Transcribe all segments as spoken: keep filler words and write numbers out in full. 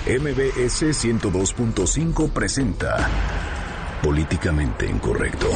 M B S ciento dos punto cinco presenta Políticamente Incorrecto.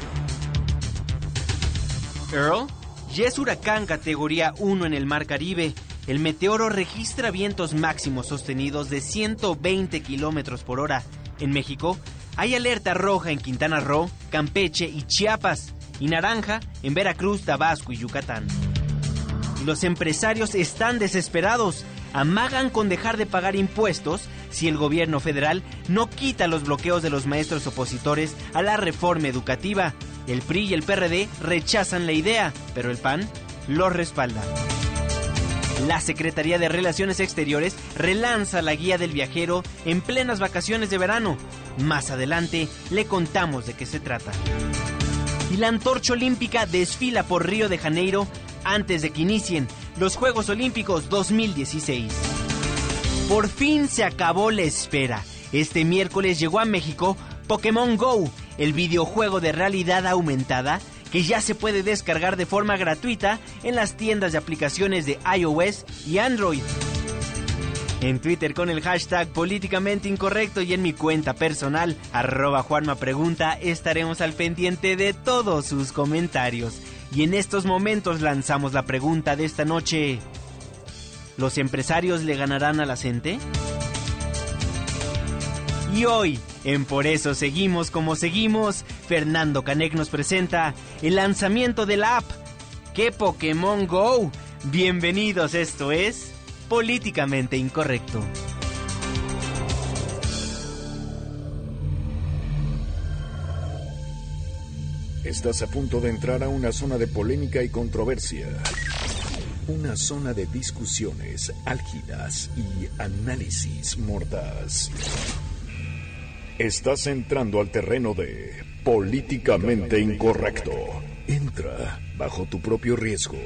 Earl ya es huracán categoría uno en el Mar Caribe. El meteoro registra vientos máximos sostenidos de ciento veinte kilómetros por hora. En México hay alerta roja en Quintana Roo, Campeche y Chiapas, y naranja en Veracruz, Tabasco y Yucatán. Los empresarios están desesperados. Amagan con dejar de pagar impuestos si el gobierno federal no quita los bloqueos de los maestros opositores a la reforma educativa. El P R I y el P R D rechazan la idea, pero el P A N los respalda. La Secretaría de Relaciones Exteriores relanza la guía del viajero en plenas vacaciones de verano. Más adelante le contamos de qué se trata. Y la antorcha olímpica desfila por Río de Janeiro antes de que inicien los Juegos Olímpicos dos mil dieciséis. Por fin se acabó la espera. Este miércoles llegó a México Pokémon Go, el videojuego de realidad aumentada que ya se puede descargar de forma gratuita en las tiendas de aplicaciones de iOS y Android. En Twitter con el hashtag Políticamente Incorrecto y en mi cuenta personal, arroba Juanma Pregunta, estaremos al pendiente de todos sus comentarios. Y en estos momentos lanzamos la pregunta de esta noche: ¿los empresarios le ganarán a la gente? Y hoy, en Por Eso Seguimos Como Seguimos, Fernando Canek nos presenta el lanzamiento de la app ¿Qué Pokémon Go? Bienvenidos, esto es Políticamente Incorrecto. Estás a punto de entrar a una zona de polémica y controversia. Una zona de discusiones álgidas y análisis mordaz. Estás entrando al terreno de Políticamente Incorrecto. Entra bajo tu propio riesgo.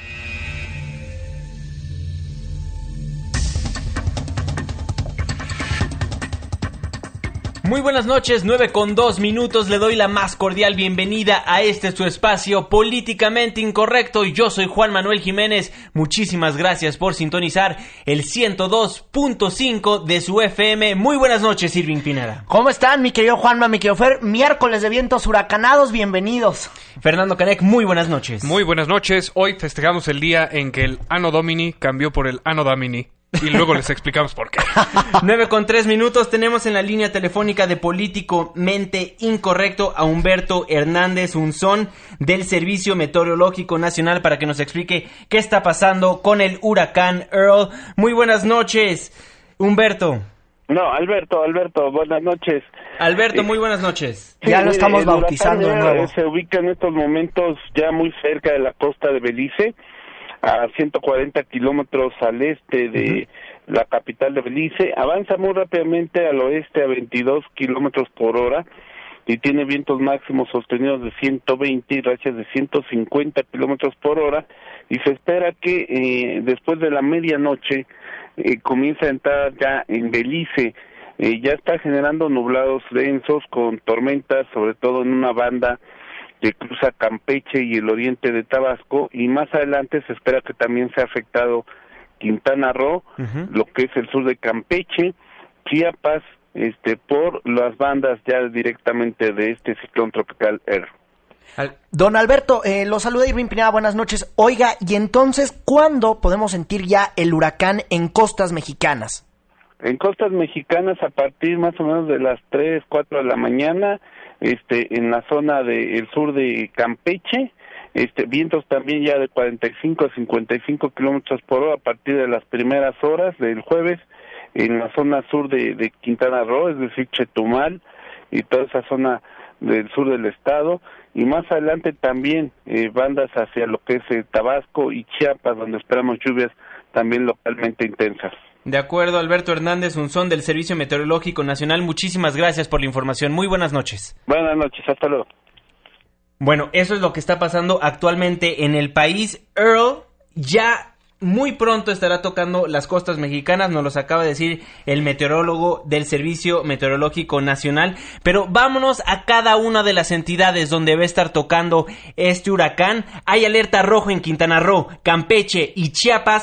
Muy buenas noches, nueve con dos minutos, le doy la más cordial bienvenida a este su espacio Políticamente Incorrecto y yo soy Juan Manuel Jiménez. Muchísimas gracias por sintonizar el ciento dos punto cinco de su F M. Muy buenas noches, Irving Pineda. ¿Cómo están, mi querido Juanma, mi querido Fer? Miércoles de vientos huracanados, bienvenidos. Fernando Canek, muy buenas noches. Muy buenas noches, hoy festejamos el día en que el Anno Domini cambió por el Anno Domini. Y luego les explicamos por qué. nueve con tres minutos, tenemos en la línea telefónica de Políticamente Incorrecto a Humberto Hernández Unzón del Servicio Meteorológico Nacional para que nos explique qué está pasando con el huracán Earl. Muy buenas noches, Humberto. No, Alberto, Alberto, buenas noches. Alberto, muy buenas noches. Sí, ya lo estamos bautizando de nuevo. Se ubica en estos momentos ya muy cerca de la costa de Belice, a ciento cuarenta kilómetros al este de uh-huh. la capital de Belice. Avanza muy rápidamente al oeste a veintidós kilómetros por hora y tiene vientos máximos sostenidos de ciento veinte y rachas de ciento cincuenta kilómetros por hora, y se espera que eh, después de la medianoche eh, comience a entrar ya en Belice. Eh, ya está generando nublados densos con tormentas, sobre todo en una banda que cruza Campeche y el oriente de Tabasco, y más adelante se espera que también sea afectado Quintana Roo, uh-huh. lo que es el sur de Campeche, Chiapas, este, por las bandas ya directamente de este ciclón tropical Earl. Don Alberto, eh, lo saluda Irving Pineda, buenas noches. Oiga, y entonces, ¿cuándo podemos sentir ya el huracán en costas mexicanas? En costas mexicanas a partir más o menos de las tres, cuatro de la mañana, este, en la zona del sur de Campeche, este, vientos también ya de cuarenta y cinco a cincuenta y cinco kilómetros por hora a partir de las primeras horas del jueves, en la zona sur de, de Quintana Roo, es decir, Chetumal y toda esa zona del sur del estado, y más adelante también eh, bandas hacia lo que es eh, Tabasco y Chiapas, donde esperamos lluvias también localmente intensas. De acuerdo, Alberto Hernández Unzón del Servicio Meteorológico Nacional, muchísimas gracias por la información. Muy buenas noches. Buenas noches, hasta luego. Bueno, eso es lo que está pasando actualmente en el país. Earl ya muy pronto estará tocando las costas mexicanas, nos los acaba de decir el meteorólogo del Servicio Meteorológico Nacional, pero vámonos a cada una de las entidades donde va a estar tocando este huracán. Hay alerta roja en Quintana Roo, Campeche y Chiapas,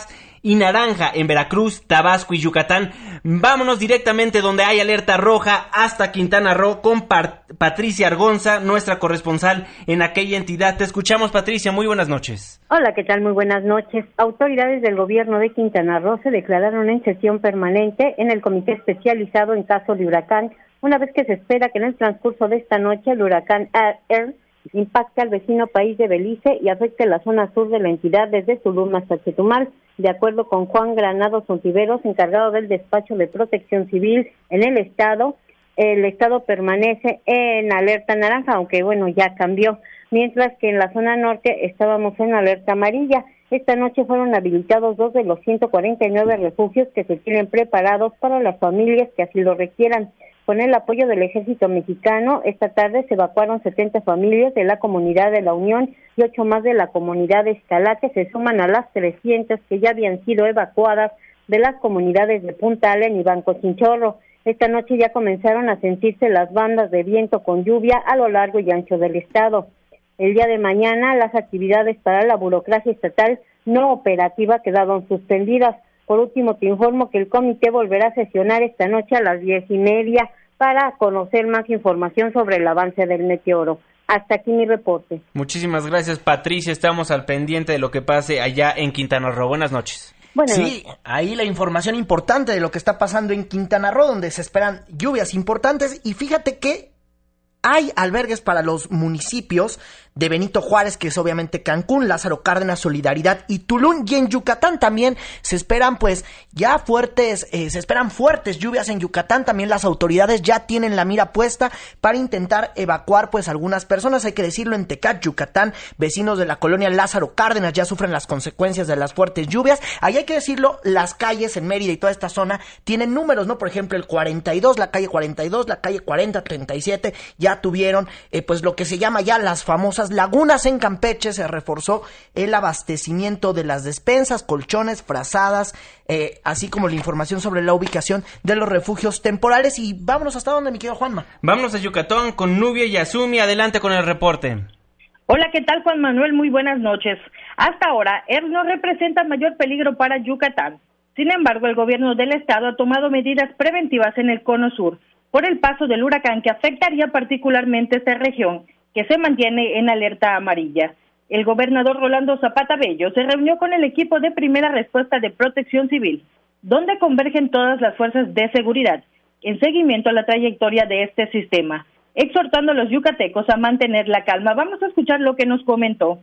y naranja en Veracruz, Tabasco y Yucatán. Vámonos directamente donde hay alerta roja hasta Quintana Roo con Par- Patricia Argonza, nuestra corresponsal en aquella entidad. Te escuchamos, Patricia, muy buenas noches. Hola, ¿qué tal? Muy buenas noches. Autoridades del gobierno de Quintana Roo se declararon en sesión permanente en el comité especializado en caso de huracán, una vez que se espera que en el transcurso de esta noche el huracán Air impacte al vecino país de Belice y afecte la zona sur de la entidad desde Tulum hasta Chetumal. De acuerdo con Juan Granados Ontiveros, encargado del despacho de protección civil en el estado, el estado permanece en alerta naranja, aunque bueno, ya cambió, mientras que en la zona norte estábamos en alerta amarilla. Esta noche fueron habilitados dos de los ciento cuarenta y nueve refugios que se tienen preparados para las familias que así lo requieran. Con el apoyo del Ejército Mexicano, esta tarde se evacuaron setenta familias de la Comunidad de la Unión y ocho más de la Comunidad de Escalá, que se suman a las trescientas que ya habían sido evacuadas de las comunidades de Punta Allen y Banco Chinchorro. Esta noche ya comenzaron a sentirse las bandas de viento con lluvia a lo largo y ancho del estado. El día de mañana, las actividades para la burocracia estatal no operativa quedaron suspendidas. Por último, te informo que el comité volverá a sesionar esta noche a las diez y media para conocer más información sobre el avance del meteoro. Hasta aquí mi reporte. Muchísimas gracias, Patricia. Estamos al pendiente de lo que pase allá en Quintana Roo. Buenas noches. Bueno, sí, ahí la información importante de lo que está pasando en Quintana Roo, donde se esperan lluvias importantes. Y fíjate que hay albergues para los municipios de Benito Juárez, que es obviamente Cancún, Lázaro Cárdenas, Solidaridad y Tulum, y en Yucatán también se esperan pues ya fuertes, eh, se esperan fuertes lluvias en Yucatán. También las autoridades ya tienen la mira puesta para intentar evacuar pues algunas personas. Hay que decirlo, en Tecat, Yucatán, vecinos de la colonia Lázaro Cárdenas ya sufren las consecuencias de las fuertes lluvias. Ahí hay que decirlo, las calles en Mérida y toda esta zona tienen números, ¿no? Por ejemplo, el cuarenta y dos, la calle cuarenta y dos, la calle cuarenta, treinta y siete, ya tuvieron eh, pues lo que se llama ya las famosas lagunas. En Campeche se reforzó el abastecimiento de las despensas, colchones, frazadas, eh, así como la información sobre la ubicación de los refugios temporales. Y vámonos hasta donde, mi querido Juanma. Vámonos a Yucatán con Nubia y Azumi. Adelante con el reporte. Hola, ¿qué tal, Juan Manuel? Muy buenas noches. Hasta ahora, E R no representa mayor peligro para Yucatán. Sin embargo, el gobierno del estado ha tomado medidas preventivas en el cono sur por el paso del huracán que afectaría particularmente esta región, que se mantiene en alerta amarilla. El gobernador Rolando Zapata Bello se reunió con el equipo de primera respuesta de Protección Civil, donde convergen todas las fuerzas de seguridad en seguimiento a la trayectoria de este sistema, exhortando a los yucatecos a mantener la calma. Vamos a escuchar lo que nos comentó.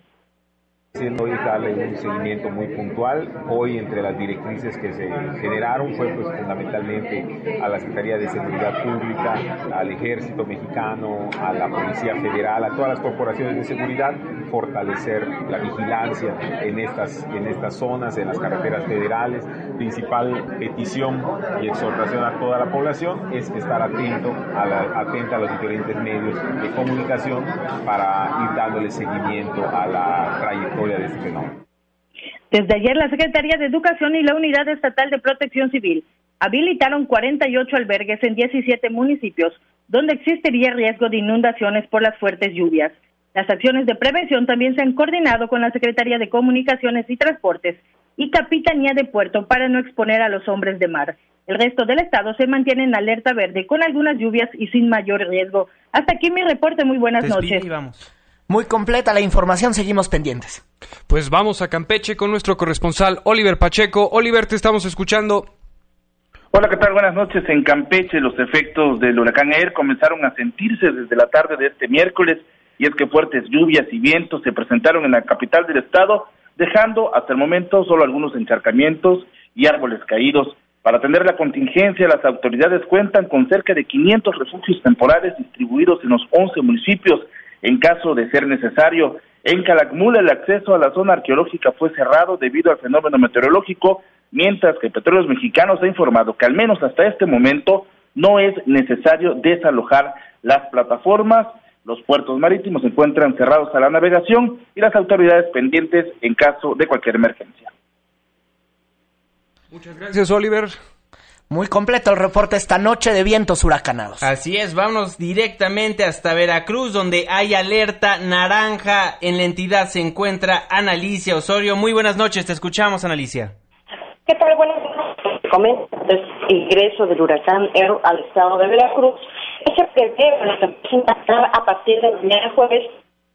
Hoy darle un seguimiento muy puntual. Hoy, entre las directrices que se generaron, fue pues fundamentalmente a la Secretaría de Seguridad Pública, al Ejército Mexicano, a la Policía Federal, a todas las corporaciones de seguridad, fortalecer la vigilancia en estas, en estas zonas, en las carreteras federales. Principal petición y exhortación a toda la población es estar atento a la, atenta a los diferentes medios de comunicación para ir dándole seguimiento a la trayectoria de este fenómeno. Desde ayer, la Secretaría de Educación y la Unidad Estatal de Protección Civil habilitaron cuarenta y ocho albergues en diecisiete municipios donde existiría riesgo de inundaciones por las fuertes lluvias. Las acciones de prevención también se han coordinado con la Secretaría de Comunicaciones y Transportes y Capitanía de Puerto para no exponer a los hombres de mar. El resto del estado se mantiene en alerta verde con algunas lluvias y sin mayor riesgo. Hasta aquí mi reporte. Muy buenas noches. Vamos. Muy completa la información, seguimos pendientes. Pues vamos a Campeche con nuestro corresponsal Oliver Pacheco. Oliver, te estamos escuchando. Hola, ¿qué tal? Buenas noches. En Campeche, los efectos del huracán Air comenzaron a sentirse desde la tarde de este miércoles, y es que fuertes lluvias y vientos se presentaron en la capital del estado, dejando hasta el momento solo algunos encharcamientos y árboles caídos. Para atender la contingencia, las autoridades cuentan con cerca de quinientos refugios temporales distribuidos en los once municipios. En caso de ser necesario, en Calakmul el acceso a la zona arqueológica fue cerrado debido al fenómeno meteorológico, mientras que Petróleos Mexicanos ha informado que al menos hasta este momento no es necesario desalojar las plataformas. Los puertos marítimos se encuentran cerrados a la navegación y las autoridades pendientes en caso de cualquier emergencia. Muchas gracias, Oliver. Muy completo el reporte esta noche de vientos huracanados. Así es, vámonos directamente hasta Veracruz, donde hay alerta naranja. En la entidad se encuentra Ana Alicia Osorio. Muy buenas noches, te escuchamos, Ana Alicia. ¿Qué tal? Buenas noches. Comenta el ingreso del huracán Earl al estado de Veracruz. Ese prevé que empieza a impactar a partir del mañana jueves.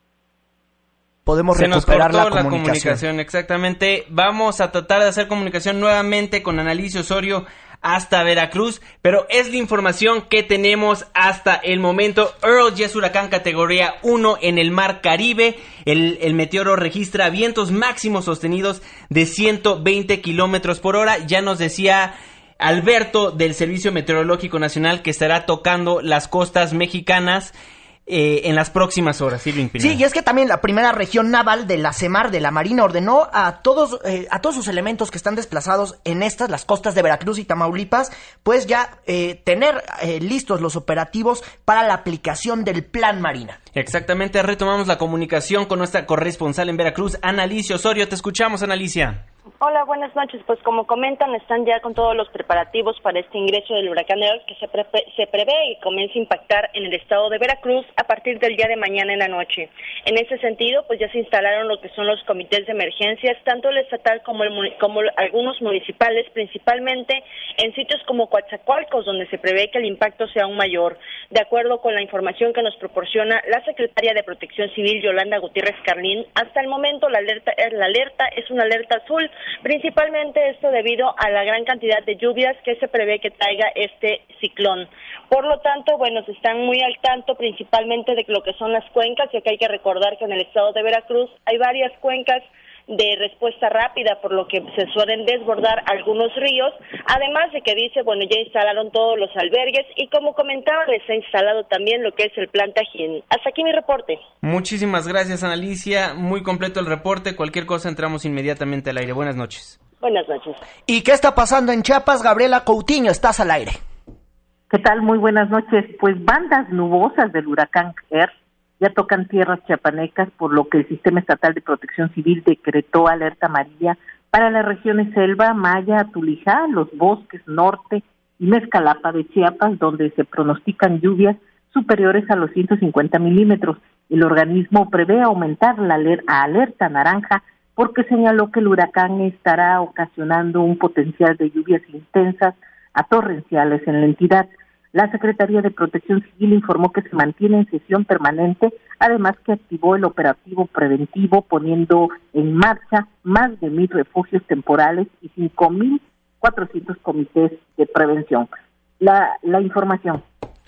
Podemos Se recuperar nos cortó la, la comunicación. comunicación, exactamente. Vamos a tratar de hacer comunicación nuevamente con Annalise Osorio hasta Veracruz, pero es la información que tenemos hasta el momento. Earl ya es huracán categoría uno en el Mar Caribe. El, el meteoro registra vientos máximos sostenidos de ciento veinte kilómetros por hora. Ya nos decía Alberto del Servicio Meteorológico Nacional que estará tocando las costas mexicanas Eh, en las próximas horas, Silvin Pinal. Sí, y es que también la primera región naval de la CEMAR, de la Marina, ordenó a todos eh, a todos sus elementos que están desplazados en estas, las costas de Veracruz y Tamaulipas, pues ya eh, tener eh, listos los operativos para la aplicación del Plan Marina. Exactamente, retomamos la comunicación con nuestra corresponsal en Veracruz, Annalise Osorio. Te escuchamos, Annalise. Hola, buenas noches. Pues como comentan, están ya con todos los preparativos para este ingreso del huracán Earl que se, pre se prevé y comience a impactar en el estado de Veracruz a partir del día de mañana en la noche. En ese sentido, pues ya se instalaron lo que son los comités de emergencias, tanto el estatal como, el, como algunos municipales, principalmente en sitios como Coatzacoalcos, donde se prevé que el impacto sea aún mayor. De acuerdo con la información que nos proporciona la secretaria de Protección Civil, Yolanda Gutiérrez Carlín, hasta el momento la alerta, la alerta es una alerta azul, principalmente esto debido a la gran cantidad de lluvias que se prevé que traiga este ciclón. Por lo tanto, bueno, se están muy al tanto principalmente de lo que son las cuencas, ya que hay que recordar que en el estado de Veracruz hay varias cuencas de respuesta rápida, por lo que se suelen desbordar algunos ríos, además de que dice, bueno, ya instalaron todos los albergues y como comentaba, les ha instalado también lo que es el plan Tajín. Hasta aquí mi reporte. Muchísimas gracias, Annalise, muy completo el reporte, cualquier cosa entramos inmediatamente al aire. Buenas noches. Buenas noches. ¿Y qué está pasando en Chiapas? Gabriela Coutinho, estás al aire. ¿Qué tal? Muy buenas noches. Pues bandas nubosas del huracán Earl ya tocan tierras chiapanecas, por lo que el Sistema Estatal de Protección Civil decretó alerta amarilla para las regiones Selva, Maya, Tulijá, los bosques norte y Mezcalapa de Chiapas, donde se pronostican lluvias superiores a los ciento cincuenta milímetros. El organismo prevé aumentar la aler- a alerta naranja porque señaló que el huracán estará ocasionando un potencial de lluvias intensas a torrenciales en la entidad. La Secretaría de Protección Civil informó que se mantiene en sesión permanente, además que activó el operativo preventivo poniendo en marcha más de mil refugios temporales y cinco mil cuatrocientos comités de prevención. La, la información.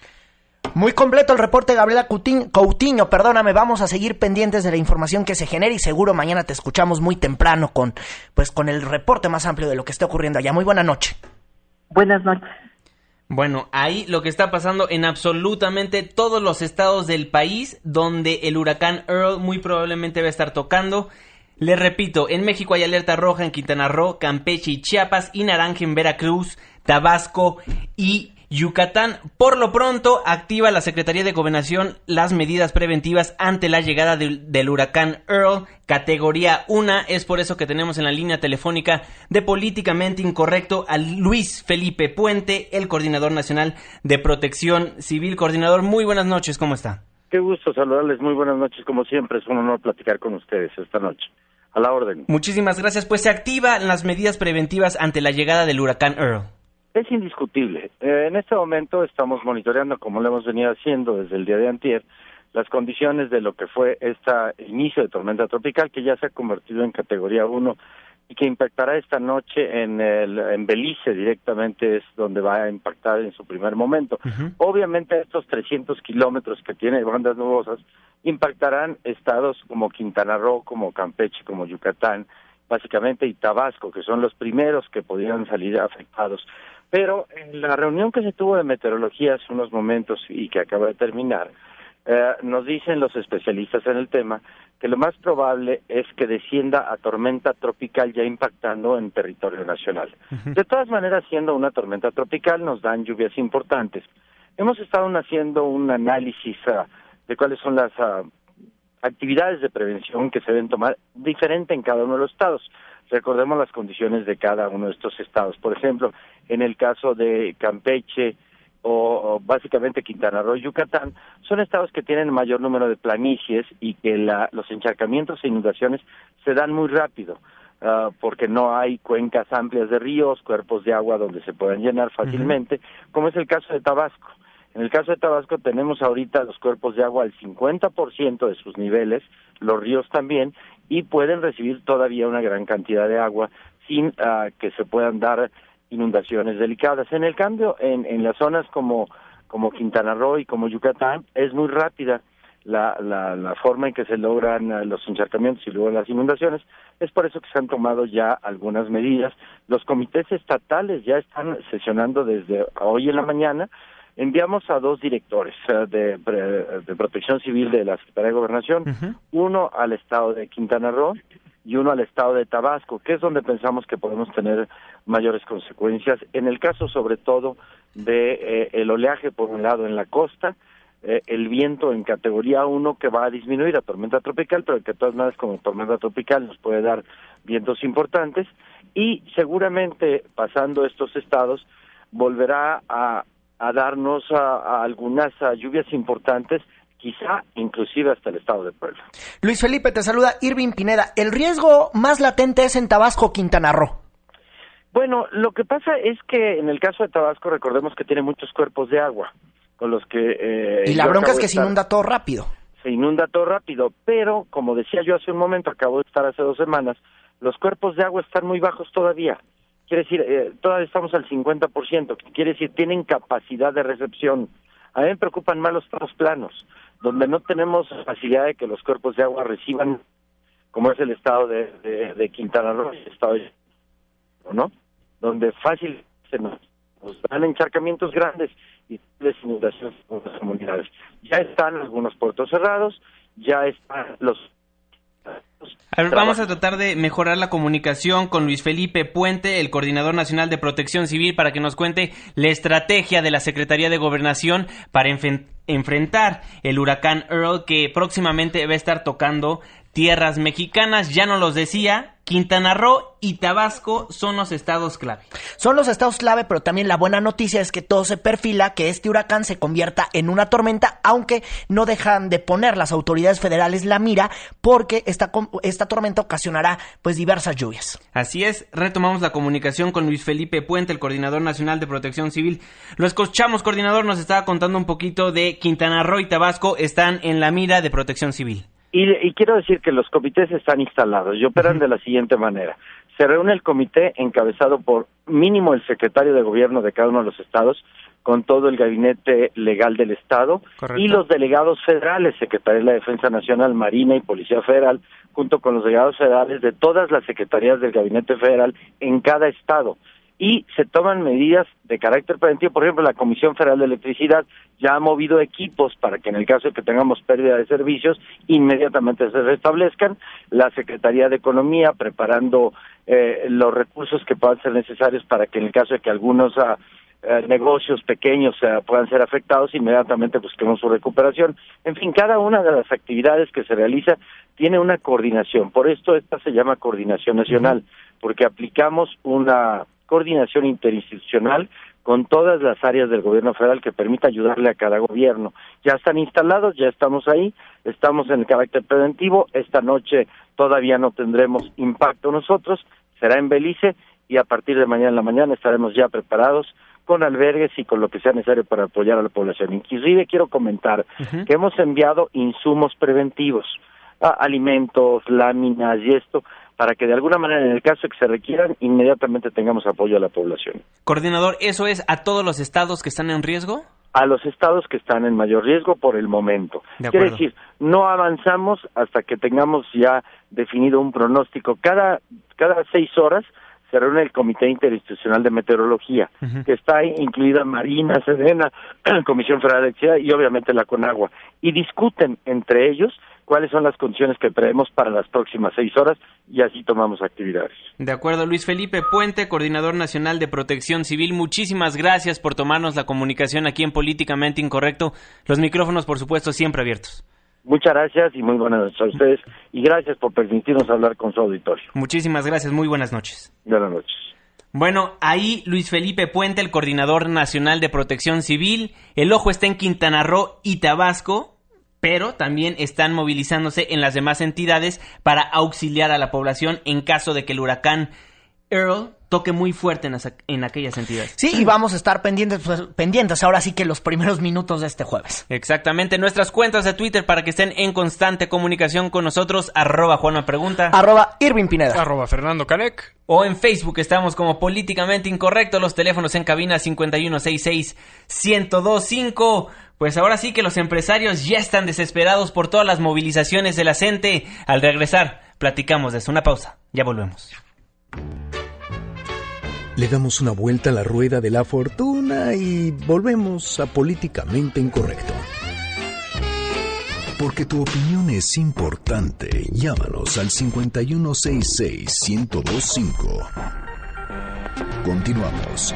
Muy completo el reporte, Gabriela Coutinho, Coutinho, perdóname, vamos a seguir pendientes de la información que se genere y seguro mañana te escuchamos muy temprano con, pues, con el reporte más amplio de lo que está ocurriendo allá. Muy buena noche. Buenas noches. Bueno, ahí lo que está pasando en absolutamente todos los estados del país donde el huracán Earl muy probablemente va a estar tocando. Les repito, en México hay alerta roja en Quintana Roo, Campeche y Chiapas y naranja en Veracruz, Tabasco y Yucatán. Por lo pronto, activa la Secretaría de Gobernación las medidas preventivas ante la llegada del, del huracán Earl, categoría uno. Es por eso que tenemos en la línea telefónica de Políticamente Incorrecto a Luis Felipe Puente, el Coordinador Nacional de Protección Civil. Coordinador, muy buenas noches, ¿cómo está? Qué gusto saludarles, muy buenas noches, como siempre, es un honor platicar con ustedes esta noche. A la orden. Muchísimas gracias. Pues se activan las medidas preventivas ante la llegada del huracán Earl. Es indiscutible. Eh, en este momento estamos monitoreando, como lo hemos venido haciendo desde el día de antier, las condiciones de lo que fue este inicio de tormenta tropical, que ya se ha convertido en categoría uno y que impactará esta noche en el en Belice, directamente es donde va a impactar en su primer momento. Uh-huh. Obviamente estos trescientos kilómetros que tiene bandas nubosas impactarán estados como Quintana Roo, como Campeche, como Yucatán, básicamente, y Tabasco, que son los primeros que podrían salir afectados. Pero en la reunión que se tuvo de meteorología hace unos momentos y que acaba de terminar, eh, nos dicen los especialistas en el tema que lo más probable es que descienda a tormenta tropical ya impactando en territorio nacional. Uh-huh. De todas maneras, siendo una tormenta tropical, nos dan lluvias importantes. Hemos estado haciendo un análisis uh, de cuáles son las uh, actividades de prevención que se deben tomar diferente en cada uno de los estados. Recordemos las condiciones de cada uno de estos estados. Por ejemplo, en el caso de Campeche o, o básicamente Quintana Roo y Yucatán, son estados que tienen mayor número de planicies y que la, los encharcamientos e inundaciones se dan muy rápido. uh, porque no hay cuencas amplias de ríos, cuerpos de agua donde se puedan llenar fácilmente, uh-huh. como es el caso de Tabasco. En el caso de Tabasco tenemos ahorita los cuerpos de agua al cincuenta por ciento de sus niveles, los ríos también, y pueden recibir todavía una gran cantidad de agua sin uh, que se puedan dar inundaciones delicadas. En el cambio, en, en las zonas como, como Quintana Roo y como Yucatán, es muy rápida la, la, la forma en que se logran uh, los encharcamientos y luego las inundaciones. Es por eso que se han tomado ya algunas medidas. Los comités estatales ya están sesionando desde hoy en la mañana. Enviamos a dos directores uh, de, de Protección Civil de la Secretaría de Gobernación, uh-huh. uno al estado de Quintana Roo y uno al estado de Tabasco, que es donde pensamos que podemos tener mayores consecuencias. En el caso, sobre todo, de eh, el oleaje, por un lado, en la costa, eh, el viento en categoría uno que va a disminuir a tormenta tropical, pero que de todas maneras como tormenta tropical nos puede dar vientos importantes, y seguramente, pasando estos estados, volverá a a darnos a, a algunas a lluvias importantes, quizá inclusive hasta el estado de Puebla. Luis Felipe, te saluda Irving Pineda. ¿El riesgo más latente es en Tabasco o Quintana Roo? Bueno, lo que pasa es que en el caso de Tabasco, recordemos que tiene muchos cuerpos de agua, con los que... Eh, y la bronca es que se inunda todo rápido. Se inunda todo rápido, pero, como decía yo hace un momento, acabo de estar hace dos semanas, los cuerpos de agua están muy bajos todavía. Quiere decir, eh, todavía estamos al cincuenta por ciento, quiere decir, tienen capacidad de recepción. A mí me preocupan más los estados planos, donde no tenemos facilidad de que los cuerpos de agua reciban, como es el estado de, de, de Quintana Roo, el estado de... ¿no? Donde fácil se nos, nos dan encharcamientos grandes y inundaciones en las comunidades. Ya están algunos puertos cerrados, ya están los... A ver, vamos a tratar de mejorar la comunicación con Luis Felipe Puente, el Coordinador Nacional de Protección Civil, para que nos cuente la estrategia de la Secretaría de Gobernación para enf- enfrentar el huracán Earl, que próximamente va a estar tocando tierras mexicanas. Ya nos los decía, Quintana Roo y Tabasco son los estados clave. Son los estados clave, pero también la buena noticia es que todo se perfila que este huracán se convierta en una tormenta, aunque no dejan de poner las autoridades federales la mira, porque esta, esta tormenta ocasionará pues diversas lluvias. Así es, retomamos la comunicación con Luis Felipe Puente, el Coordinador Nacional de Protección Civil. Lo escuchamos, coordinador, nos estaba contando un poquito de Quintana Roo y Tabasco están en la mira de Protección Civil. Y, y quiero decir que los comités están instalados y operan uh-huh. de la siguiente manera. Se reúne el comité encabezado por mínimo el secretario de gobierno de cada uno de los estados, con todo el gabinete legal del estado. Correcto. Y los delegados federales, Secretaría de la Defensa Nacional, Marina y Policía Federal, junto con los delegados federales de todas las secretarías del gabinete federal en cada estado. Y se toman medidas de carácter preventivo. Por ejemplo, la Comisión Federal de Electricidad ya ha movido equipos para que en el caso de que tengamos pérdida de servicios, inmediatamente se restablezcan. La Secretaría de Economía preparando eh, los recursos que puedan ser necesarios para que en el caso de que algunos uh, uh, negocios pequeños uh, puedan ser afectados, inmediatamente busquemos su recuperación. En fin, cada una de las actividades que se realiza tiene una coordinación. Por esto esta se llama coordinación nacional, porque aplicamos una coordinación interinstitucional con todas las áreas del gobierno federal que permita ayudarle a cada gobierno. Ya están instalados, ya estamos ahí, estamos en el carácter preventivo. Esta noche todavía no tendremos impacto nosotros, será en Belice, y a partir de mañana en la mañana estaremos ya preparados con albergues y con lo que sea necesario para apoyar a la población. Inclusive quiero comentar uh-huh. que hemos enviado insumos preventivos, a alimentos, láminas y esto, para que de alguna manera, en el caso de que se requieran, inmediatamente tengamos apoyo a la población. Coordinador, ¿eso es a todos los estados que están en riesgo? A los estados que están en mayor riesgo por el momento. Quiere decir, no avanzamos hasta que tengamos ya definido un pronóstico. Cada, cada seis horas se reúne el Comité Interinstitucional de Meteorología, uh-huh. que está incluida Marina, Sedena, Comisión Federal de Electricidad y obviamente la Conagua, y discuten entre ellos cuáles son las condiciones que prevemos para las próximas seis horas y así tomamos actividades. De acuerdo. Luis Felipe Puente, Coordinador Nacional de Protección Civil, muchísimas gracias por tomarnos la comunicación aquí en Políticamente Incorrecto. Los micrófonos, por supuesto, siempre abiertos. Muchas gracias y muy buenas noches a ustedes y gracias por permitirnos hablar con su auditorio. Muchísimas gracias, muy buenas noches. Buenas noches. Bueno, ahí Luis Felipe Puente, el Coordinador Nacional de Protección Civil. El ojo está en Quintana Roo y Tabasco. pero también están movilizándose en las demás entidades para auxiliar a la población en caso de que el huracán Earl toque muy fuerte en, las, en aquellas entidades. Sí, y vamos a estar pendientes, pues, pendientes ahora sí que los primeros minutos de este jueves. Exactamente, nuestras cuentas de Twitter para que estén en constante comunicación con nosotros, arroba Juanma Pregunta, arroba Irving Pineda, arroba Fernando Canec, o en Facebook estamos como Políticamente Incorrecto, los teléfonos en cabina cincuenta y uno sesenta y seis, ciento veinticinco. Pues ahora sí que los empresarios ya están desesperados por todas las movilizaciones de la gente. Al regresar, platicamos de eso. Una pausa, ya volvemos. Le damos una vuelta a la rueda de la fortuna y volvemos a Políticamente Incorrecto. Porque tu opinión es importante. Llámanos al cincuenta y uno sesenta y seis, ciento veinticinco. Continuamos.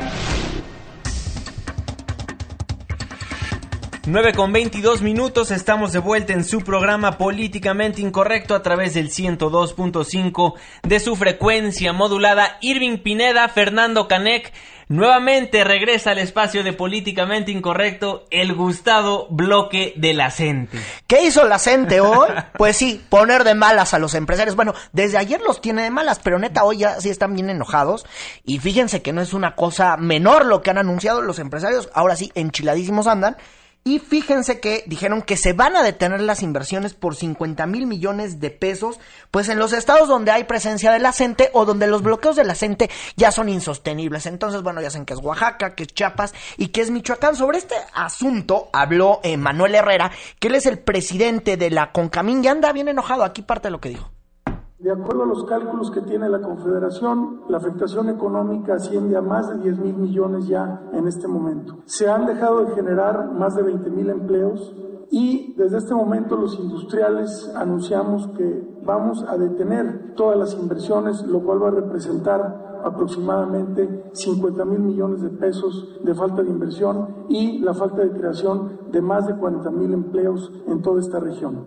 nueve con veintidós minutos, estamos de vuelta en su programa Políticamente Incorrecto a través del ciento dos punto cinco de su frecuencia modulada. Irving Pineda, Fernando Canec, nuevamente regresa al espacio de Políticamente Incorrecto el gustado bloque de la gente. ¿Qué hizo la gente hoy? Pues sí, poner de malas a los empresarios. Bueno, desde ayer los tiene de malas, pero neta hoy ya sí están bien enojados. Y fíjense que no es una cosa menor lo que han anunciado los empresarios. Ahora sí, enchiladísimos andan. Y fíjense que dijeron que se van a detener las inversiones por cincuenta mil millones de pesos, pues en los estados donde hay presencia de la CENTE o donde los bloqueos de la CENTE ya son insostenibles. Entonces, bueno, ya saben que es Oaxaca, que es Chiapas y que es Michoacán. Sobre este asunto habló eh, Manuel Herrera, que él es el presidente de la CONCAMIN y anda bien enojado. Aquí parte de lo que dijo. De acuerdo a los cálculos que tiene la Confederación, la afectación económica asciende a más de diez mil millones ya en este momento. Se han dejado de generar más de veinte mil empleos y desde este momento los industriales anunciamos que vamos a detener todas las inversiones, lo cual va a representar aproximadamente cincuenta mil millones de pesos de falta de inversión y la falta de creación de más de cuarenta mil empleos en toda esta región.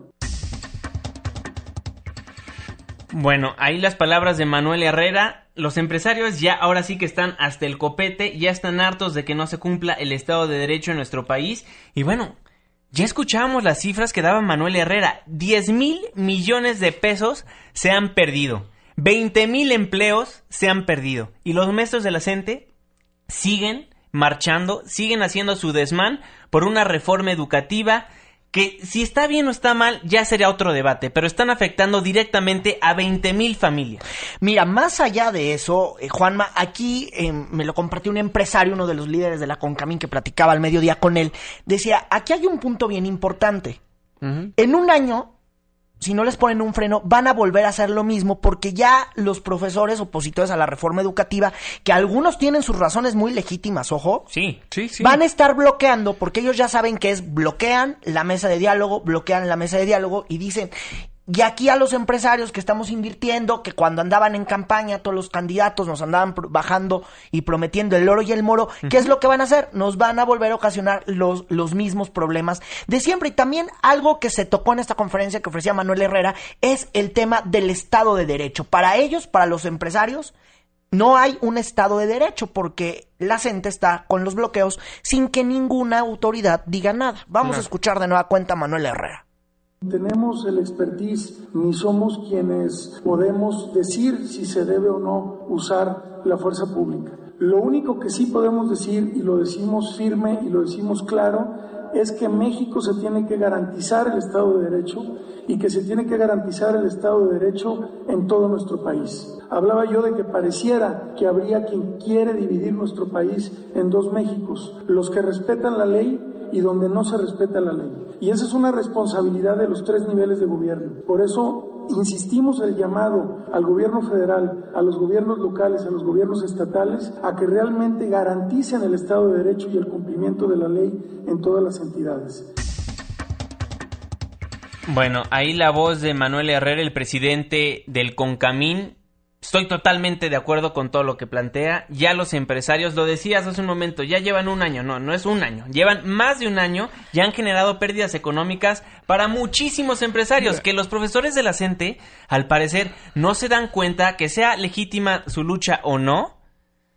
Bueno, ahí las palabras de Manuel Herrera. Los empresarios ya ahora sí que están hasta el copete, ya están hartos de que no se cumpla el Estado de Derecho en nuestro país. Y bueno, ya escuchábamos las cifras que daba Manuel Herrera. diez mil millones de pesos se han perdido. veinte mil empleos se han perdido. Y los maestros de la CENTE siguen marchando, siguen haciendo su desmán por una reforma educativa que si está bien o está mal ya sería otro debate, pero están afectando directamente a veinte mil familias. Mira, más allá de eso, eh, Juanma, aquí eh, me lo compartió un empresario, uno de los líderes de la CONCAMIN que platicaba al mediodía con él, decía, aquí hay un punto bien importante. Uh-huh. En un año, si no les ponen un freno, van a volver a hacer lo mismo porque ya los profesores opositores a la reforma educativa, que algunos tienen sus razones muy legítimas, ojo, sí, sí, sí. van a estar bloqueando porque ellos ya saben que es bloquean la mesa de diálogo, bloquean la mesa de diálogo y dicen... Y aquí a los empresarios que estamos invirtiendo, que cuando andaban en campaña todos los candidatos nos andaban bajando y prometiendo el oro y el moro, ¿qué uh-huh. es lo que van a hacer? Nos van a volver a ocasionar los, los mismos problemas de siempre. Y también algo que se tocó en esta conferencia que ofrecía Manuel Herrera es el tema del Estado de Derecho. Para ellos, para los empresarios, no hay un Estado de Derecho porque la CENTE está con los bloqueos sin que ninguna autoridad diga nada. Vamos no. a escuchar de nueva cuenta a Manuel Herrera. Tenemos el expertise, ni somos quienes podemos decir si se debe o no usar la fuerza pública. Lo único que sí podemos decir, y lo decimos firme y lo decimos claro, es que en México se tiene que garantizar el Estado de Derecho y que se tiene que garantizar el Estado de Derecho en todo nuestro país. Hablaba yo de que pareciera que habría quien quiere dividir nuestro país en dos Méxicos, los que respetan la ley y donde no se respeta la ley. Y esa es una responsabilidad de los tres niveles de gobierno. Por eso insistimos el llamado al gobierno federal, a los gobiernos locales, a los gobiernos estatales, a que realmente garanticen el Estado de Derecho y el cumplimiento de la ley en todas las entidades. Bueno, ahí la voz de Manuel Herrera, el presidente del CONCAMIN. Estoy totalmente de acuerdo con todo lo que plantea. Ya los empresarios, lo decías hace un momento, ya llevan un año, no, no es un año, llevan más de un año, ya han generado pérdidas económicas para muchísimos empresarios, que los profesores de la CENTE, al parecer, no se dan cuenta que sea legítima su lucha o no,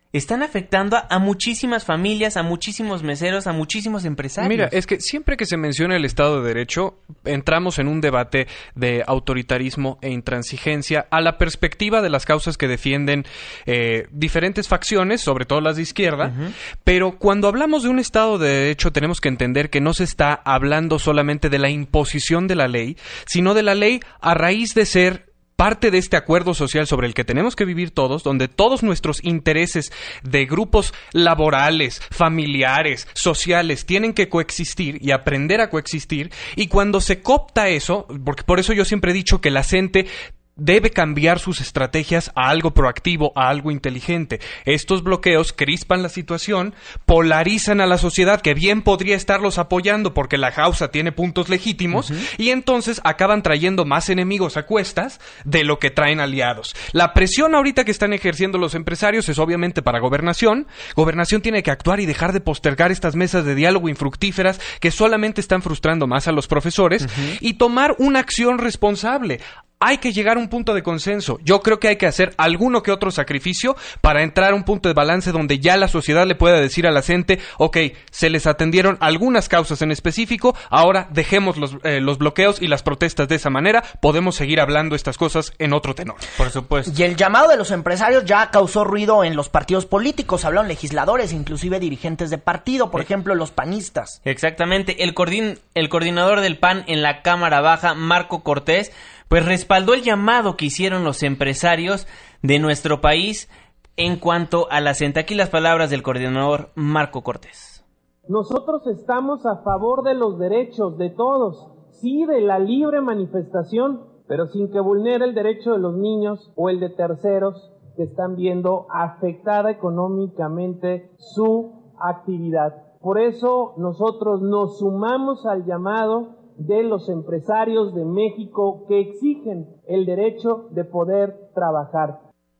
están afectando a, a muchísimas familias, a muchísimos meseros, a muchísimos empresarios. Mira, es que siempre que se menciona el Estado de Derecho, entramos en un debate de autoritarismo e intransigencia a la perspectiva de las causas que defienden eh, diferentes facciones, sobre todo las de izquierda, uh-huh. Pero cuando hablamos de un Estado de Derecho tenemos que entender que no se está hablando solamente de la imposición de la ley, sino de la ley a raíz de ser parte de este acuerdo social sobre el que tenemos que vivir todos, donde todos nuestros intereses de grupos laborales, familiares, sociales, tienen que coexistir y aprender a coexistir, y cuando se coopta eso, porque por eso yo siempre he dicho que la gente debe cambiar sus estrategias a algo proactivo, a algo inteligente. Estos bloqueos crispan la situación, polarizan a la sociedad, que bien podría estarlos apoyando porque la causa tiene puntos legítimos, uh-huh. Y entonces acaban trayendo más enemigos a cuestas de lo que traen aliados. La presión ahorita que están ejerciendo los empresarios es obviamente para Gobernación. Gobernación tiene que actuar y dejar de postergar estas mesas de diálogo infructíferas que solamente están frustrando más a los profesores, uh-huh. Y tomar una acción responsable. Hay que llegar a un punto de consenso. Yo creo que hay que hacer alguno que otro sacrificio para entrar a un punto de balance donde ya la sociedad le pueda decir a la gente, ok, se les atendieron algunas causas en específico, ahora dejemos los, eh, los bloqueos y las protestas de esa manera, podemos seguir hablando estas cosas en otro tenor. Por supuesto. Y el llamado de los empresarios ya causó ruido en los partidos políticos, hablaron legisladores, inclusive dirigentes de partido, por eh. ejemplo, los panistas. Exactamente, el, coordin- el coordinador del P A N en la Cámara Baja, Marco Cortés, pues respaldó el llamado que hicieron los empresarios de nuestro país en cuanto a la CENTE. Aquí las palabras del coordinador Marco Cortés. Nosotros estamos a favor de los derechos de todos, sí, de la libre manifestación, pero sin que vulnere el derecho de los niños o el de terceros que están viendo afectada económicamente su actividad. Por eso nosotros nos sumamos al llamado de los empresarios de México que exigen el derecho de poder trabajar.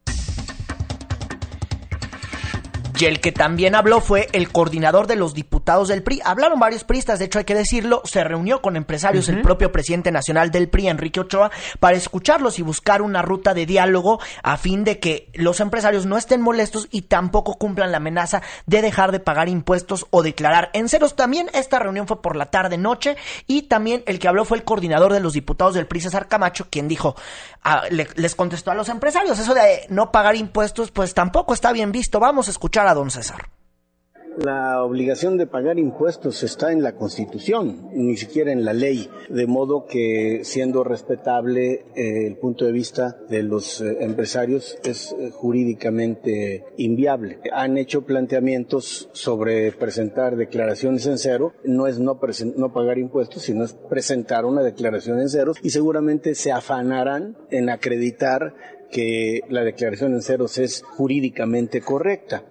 Y el que también habló fue el coordinador de los diputados del P R I. Hablaron varios priistas, de hecho hay que decirlo, se reunió con empresarios uh-huh. el propio presidente nacional del P R I, Enrique Ochoa, para escucharlos y buscar una ruta de diálogo a fin de que los empresarios no estén molestos y tampoco cumplan la amenaza de dejar de pagar impuestos o declarar en ceros. También esta reunión fue por la tarde-noche y también el que habló fue el coordinador de los diputados del P R I, César Camacho, quien dijo, a, le, les contestó a los empresarios, eso de no pagar impuestos pues tampoco está bien visto. Vamos a escuchar a don César. La obligación de pagar impuestos está en la Constitución, ni siquiera en la ley, de modo que siendo respetable eh, el punto de vista de los eh, empresarios es eh, jurídicamente inviable. Han hecho planteamientos sobre presentar declaraciones en cero, no es no, presen- no pagar impuestos, sino es presentar una declaración en ceros y seguramente se afanarán en acreditar que la declaración en ceros es jurídicamente correcta.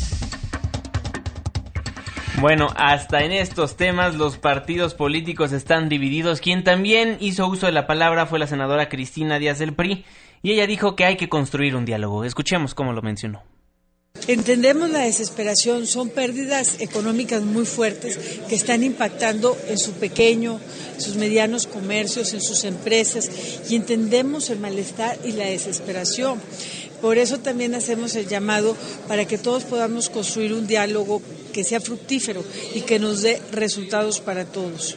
Bueno, hasta en estos temas los partidos políticos están divididos. Quien también hizo uso de la palabra fue la senadora Cristina Díaz del P R I, y ella dijo que hay que construir un diálogo. Escuchemos cómo lo mencionó. Entendemos la desesperación, son pérdidas económicas muy fuertes que están impactando en su pequeño, en sus medianos comercios, en sus empresas, y entendemos el malestar y la desesperación. Por eso también hacemos el llamado para que todos podamos construir un diálogo que sea fructífero y que nos dé resultados para todos.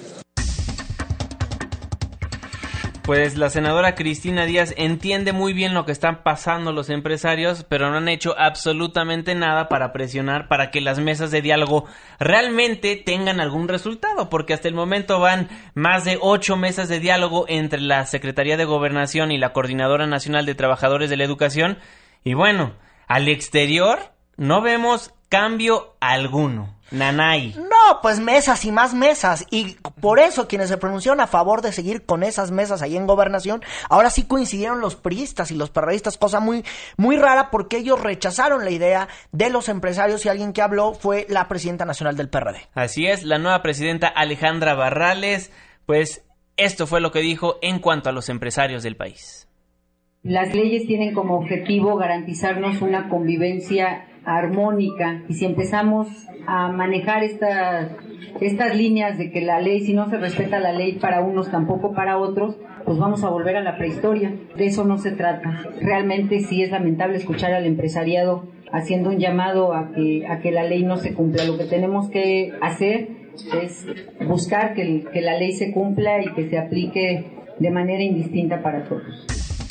Pues la senadora Cristina Díaz entiende muy bien lo que están pasando los empresarios, pero no han hecho absolutamente nada para presionar para que las mesas de diálogo realmente tengan algún resultado, porque hasta el momento van más de ocho mesas de diálogo entre la Secretaría de Gobernación y la Coordinadora Nacional de Trabajadores de la Educación, y bueno, al exterior no vemos cambio alguno. Nanay. No, pues mesas y más mesas, y por eso quienes se pronunciaron a favor de seguir con esas mesas ahí en Gobernación, ahora sí coincidieron los priistas y los perredistas, cosa muy, muy rara porque ellos rechazaron la idea de los empresarios, y alguien que habló fue la presidenta nacional del P R D. Así es, la nueva presidenta Alejandra Barrales, pues esto fue lo que dijo en cuanto a los empresarios del país. Las leyes tienen como objetivo garantizarnos una convivencia armónica, y si empezamos a manejar estas estas líneas de que la ley, si no se respeta la ley para unos, tampoco para otros, pues vamos a volver a la prehistoria. De eso no se trata. Realmente sí es lamentable escuchar al empresariado haciendo un llamado a que, a que la ley no se cumpla. Lo que tenemos que hacer es buscar que, el, que la ley se cumpla y que se aplique de manera indistinta para todos.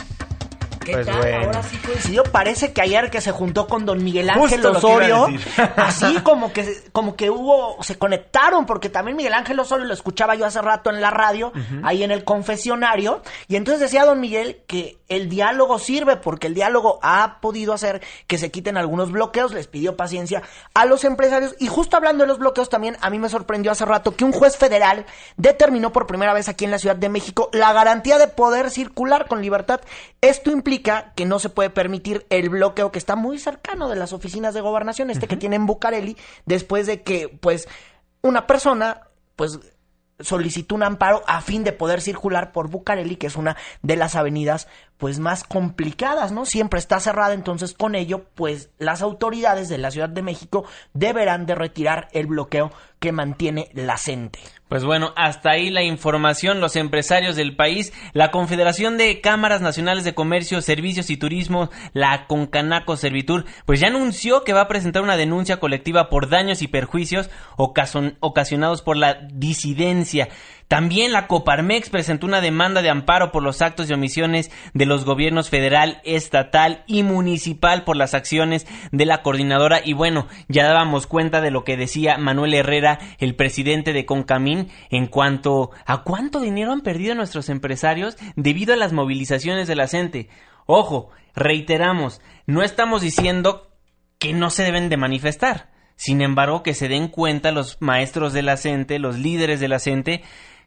¿Qué Pues tal? bueno. Ahora sí coincidió. Parece que ayer que se juntó con don Miguel Ángel Justo lo que iba a Osorio, decir. así como que como que hubo, se conectaron, porque también Miguel Ángel Osorio lo escuchaba yo hace rato en la radio, uh-huh. ahí en el confesionario, y entonces decía don Miguel que el diálogo sirve, porque el diálogo ha podido hacer que se quiten algunos bloqueos, les pidió paciencia a los empresarios, y justo hablando de los bloqueos también, a mí me sorprendió hace rato que un juez federal determinó por primera vez aquí en la Ciudad de México la garantía de poder circular con libertad. Esto implica que no se puede permitir el bloqueo que está muy cercano de las oficinas de gobernación, este uh-huh. que tiene en Bucareli, después de que, pues, una persona, pues, solicitó un amparo a fin de poder circular por Bucareli, que es una de las avenidas, pues, más complicadas, ¿no? Siempre está cerrada, entonces, con ello, pues, las autoridades de la Ciudad de México deberán de retirar el bloqueo que mantiene la CENTE. Pues bueno, hasta ahí la información. Los empresarios del país, la Confederación de Cámaras Nacionales de Comercio, Servicios y Turismo, la Concanaco Servitur, pues ya anunció que va a presentar una denuncia colectiva por daños y perjuicios ocasion- ocasionados por la disidencia. También la Coparmex presentó una demanda de amparo por los actos y omisiones de los gobiernos federal, estatal y municipal por las acciones de la coordinadora. Y bueno, ya dábamos cuenta de lo que decía Manuel Herrera, el presidente de Concamín, en cuanto a cuánto dinero han perdido nuestros empresarios debido a las movilizaciones de la CENTE. Ojo, reiteramos, no estamos diciendo que no se deben de manifestar. Sin embargo, que se den cuenta los maestros de la CENTE, los líderes de la CENTE,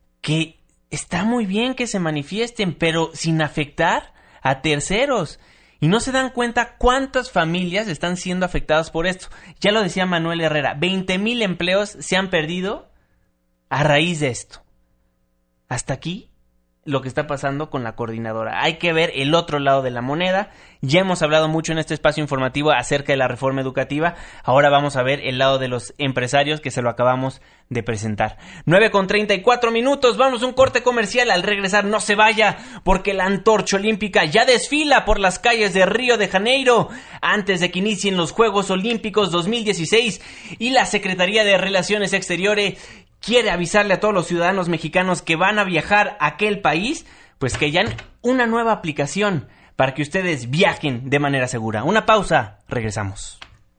que está muy bien que se manifiesten, pero sin afectar a terceros. Y no se dan cuenta cuántas familias están siendo afectadas por esto. Ya lo decía Manuel Herrera, veinte mil empleos se han perdido a raíz de esto. Hasta aquí lo que está pasando con la coordinadora. Hay que ver el otro lado de la moneda. Ya hemos hablado mucho en este espacio informativo acerca de la reforma educativa. Ahora vamos a ver el lado de los empresarios, que se lo acabamos de presentar. nueve con treinta y cuatro minutos. Vamos a un corte comercial. Al regresar, no se vaya, porque la antorcha olímpica ya desfila por las calles de Río de Janeiro antes de que inicien los Juegos Olímpicos dos mil dieciséis, y la Secretaría de Relaciones Exteriores quiere avisarle a todos los ciudadanos mexicanos que van a viajar a aquel país, pues que ya hay una nueva aplicación para que ustedes viajen de manera segura. Una pausa, regresamos.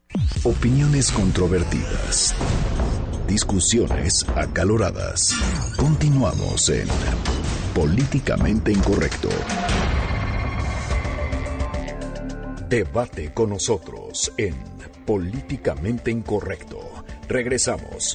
Opiniones controvertidas, discusiones acaloradas. Continuamos en Políticamente Incorrecto. Debate con nosotros en Políticamente Incorrecto. Regresamos.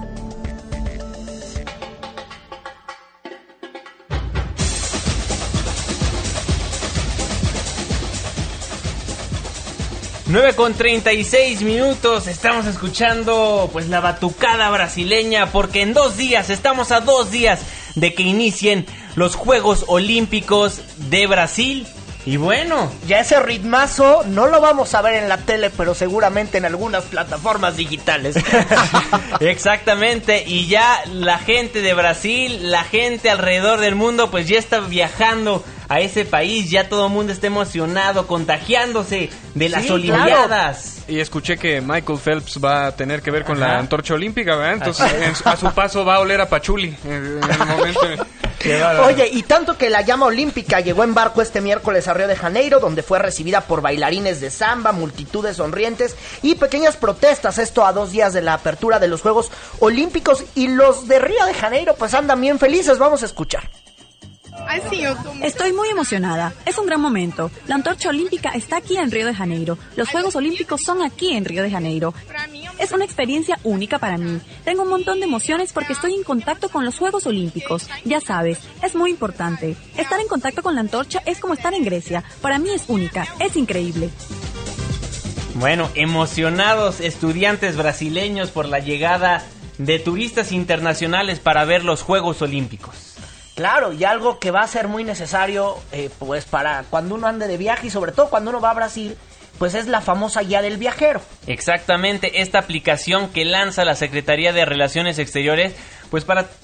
nueve con treinta y seis minutos, estamos escuchando pues la batucada brasileña, porque en dos días, estamos a dos días de que inicien los Juegos Olímpicos de Brasil. Y bueno, ya ese ritmazo no lo vamos a ver en la tele, pero seguramente en algunas plataformas digitales. Exactamente, y ya la gente de Brasil, la gente alrededor del mundo, pues ya está viajando a ese país, ya todo el mundo está emocionado, contagiándose de las sí, Olimpiadas. Claro. Y escuché que Michael Phelps va a tener que ver con Ajá. la antorcha olímpica, ¿verdad? Entonces en, a su paso va a oler a pachuli en, en el momento. Oye, y tanto que la llama olímpica llegó en barco este miércoles a Río de Janeiro, donde fue recibida por bailarines de samba, multitudes sonrientes y pequeñas protestas, esto a dos días de la apertura de los Juegos Olímpicos, y los de Río de Janeiro pues andan bien felices. Vamos a escuchar. Estoy muy emocionada, es un gran momento. La antorcha olímpica está aquí en Río de Janeiro. Los Juegos Olímpicos son aquí en Río de Janeiro. Es una experiencia única para mí. Tengo un montón de emociones porque estoy en contacto con los Juegos Olímpicos. Ya sabes, es muy importante. Estar en contacto con la antorcha es como estar en Grecia. Para mí es única, es increíble. Bueno, emocionados estudiantes brasileños por la llegada de turistas internacionales para ver los Juegos Olímpicos. Claro, y algo que va a ser muy necesario, eh, pues para cuando uno ande de viaje, y sobre todo cuando uno va a Brasil, pues es la famosa guía del viajero. Exactamente, esta aplicación que lanza la Secretaría de Relaciones Exteriores, pues para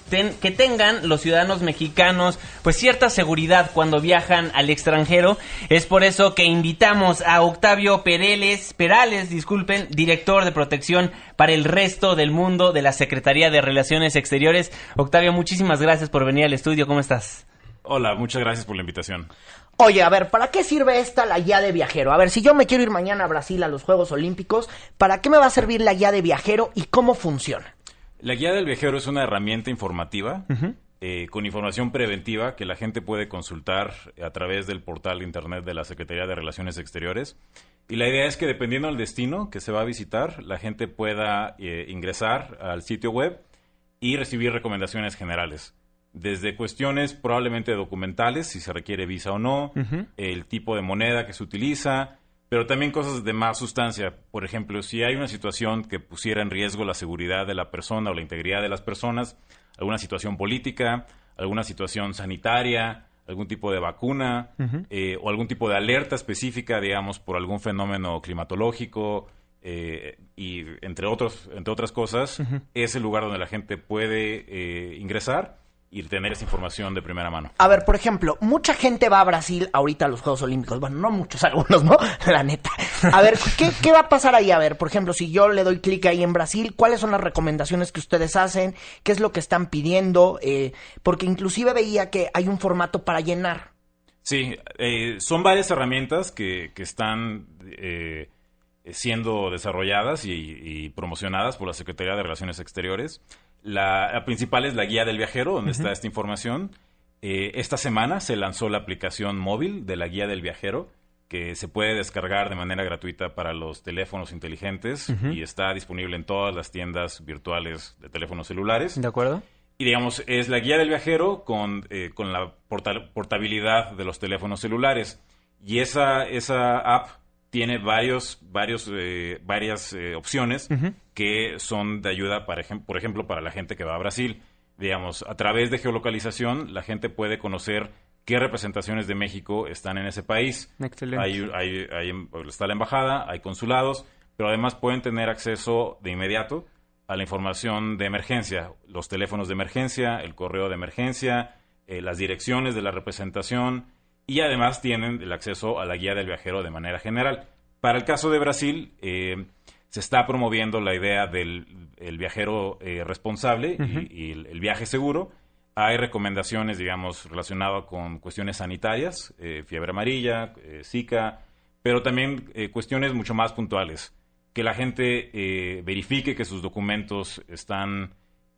ten, que tengan los ciudadanos mexicanos pues cierta seguridad cuando viajan al extranjero. Es por eso que invitamos a Octavio Perales, Perales, disculpen, director de protección para el resto del mundo de la Secretaría de Relaciones Exteriores. Octavio, muchísimas gracias por venir al estudio. ¿Cómo estás? Hola, muchas gracias por la invitación. Oye, a ver, ¿para qué sirve esta la guía de viajero? A ver, si yo me quiero ir mañana a Brasil a los Juegos Olímpicos, ¿para qué me va a servir la guía de viajero y cómo funciona? La guía del viajero es una herramienta informativa uh-huh. eh, con información preventiva que la gente puede consultar a través del portal de internet de la Secretaría de Relaciones Exteriores. Y la idea es que dependiendo del destino que se va a visitar, la gente pueda eh, ingresar al sitio web y recibir recomendaciones generales. Desde cuestiones probablemente documentales, si se requiere visa o no, uh-huh. el tipo de moneda que se utiliza, pero también cosas de más sustancia. Por ejemplo, si hay una situación que pusiera en riesgo la seguridad de la persona o la integridad de las personas, alguna situación política, alguna situación sanitaria, algún tipo de vacuna uh-huh. eh, o algún tipo de alerta específica, digamos, por algún fenómeno climatológico, eh, y entre otros, entre otras cosas, uh-huh. es el lugar donde la gente puede eh, ingresar y tener esa información de primera mano. A ver, por ejemplo, mucha gente va a Brasil ahorita a los Juegos Olímpicos. Bueno, no muchos, algunos, ¿no? La neta. A ver, ¿qué, qué va a pasar ahí? A ver, por ejemplo, si yo le doy clic ahí en Brasil, ¿cuáles son las recomendaciones que ustedes hacen? ¿Qué es lo que están pidiendo? Eh, porque inclusive veía que hay un formato para llenar. Sí, eh, son varias herramientas que, que están eh, siendo desarrolladas y, y promocionadas por la Secretaría de Relaciones Exteriores. La, la principal es la guía del viajero, donde uh-huh. está esta información. Eh, esta semana se lanzó la aplicación móvil de la guía del viajero, que se puede descargar de manera gratuita para los teléfonos inteligentes uh-huh. y está disponible en todas las tiendas virtuales de teléfonos celulares. ¿De acuerdo? Y digamos, es la guía del viajero con, eh, con la porta- portabilidad de los teléfonos celulares. Y esa, esa app tiene varios, varios, eh, varias eh, opciones uh-huh. que son de ayuda, para ejem- por ejemplo, para la gente que va a Brasil. Digamos, a través de geolocalización, la gente puede conocer qué representaciones de México están en ese país. Excelente. Hay, hay, hay, está la embajada, hay consulados, pero además pueden tener acceso de inmediato a la información de emergencia, los teléfonos de emergencia, el correo de emergencia, eh, las direcciones de la representación, y además tienen el acceso a la guía del viajero de manera general. Para el caso de Brasil, eh, se está promoviendo la idea del el viajero eh, responsable uh-huh. y, y el, el viaje seguro. Hay recomendaciones, digamos, relacionadas con cuestiones sanitarias, eh, fiebre amarilla, eh, Zika, pero también eh, cuestiones mucho más puntuales. Que la gente eh, verifique que sus documentos están,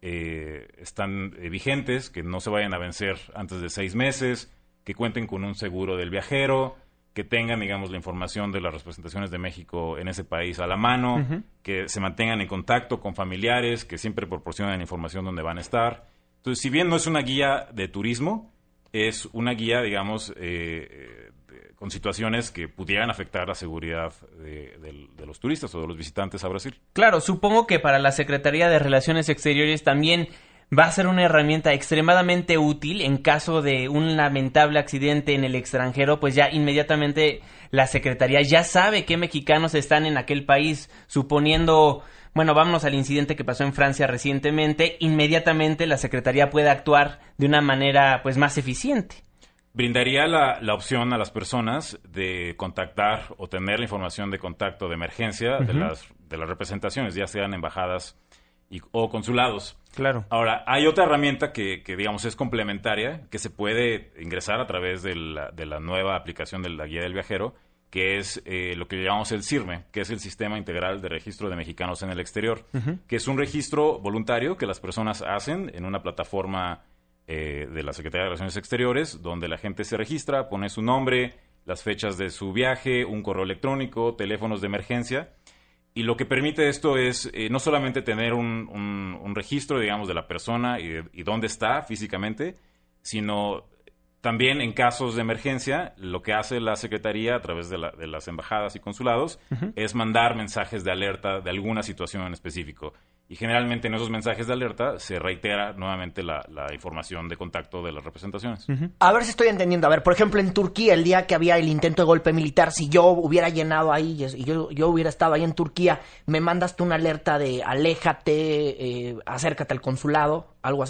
eh, están eh, vigentes, que no se vayan a vencer antes de seis meses, que cuenten con un seguro del viajero, que tengan, digamos, la información de las representaciones de México en ese país a la mano, uh-huh. que se mantengan en contacto con familiares, que siempre proporcionen información donde van a estar. Entonces, si bien no es una guía de turismo, es una guía, digamos, eh, de, con situaciones que pudieran afectar la seguridad de, de, de los turistas o de los visitantes a Brasil. Claro, supongo que para la Secretaría de Relaciones Exteriores también va a ser una herramienta extremadamente útil en caso de un lamentable accidente en el extranjero, pues ya inmediatamente la Secretaría ya sabe qué mexicanos están en aquel país, suponiendo, bueno, vámonos al incidente que pasó en Francia recientemente, inmediatamente la Secretaría puede actuar de una manera pues más eficiente. Brindaría la, la opción a las personas de contactar o tener la información de contacto de emergencia uh-huh. de las de las representaciones, ya sean embajadas y, o consulados. Claro. Ahora, hay otra herramienta que, que, digamos, es complementaria, que se puede ingresar a través de la, de la nueva aplicación de la Guía del Viajero, que es eh, lo que llamamos el SIRME, que es el Sistema Integral de Registro de Mexicanos en el Exterior, uh-huh. que es un registro voluntario que las personas hacen en una plataforma eh, de la Secretaría de Relaciones Exteriores, donde la gente se registra, pone su nombre, las fechas de su viaje, un correo electrónico, teléfonos de emergencia. Y lo que permite esto es eh, no solamente tener un, un, un registro, digamos, de la persona y, de, y dónde está físicamente, sino también en casos de emergencia, lo que hace la Secretaría a través de, la, de las embajadas y consulados uh-huh. es mandar mensajes de alerta de alguna situación en específico. Y generalmente en esos mensajes de alerta se reitera nuevamente la, la información de contacto de las representaciones. Uh-huh. A ver si estoy entendiendo. A ver, por ejemplo, en Turquía, el día que había el intento de golpe militar, si yo hubiera llenado ahí y yo, yo hubiera estado ahí en Turquía, ¿me mandas tú una alerta de aléjate, eh, acércate al consulado, algo así?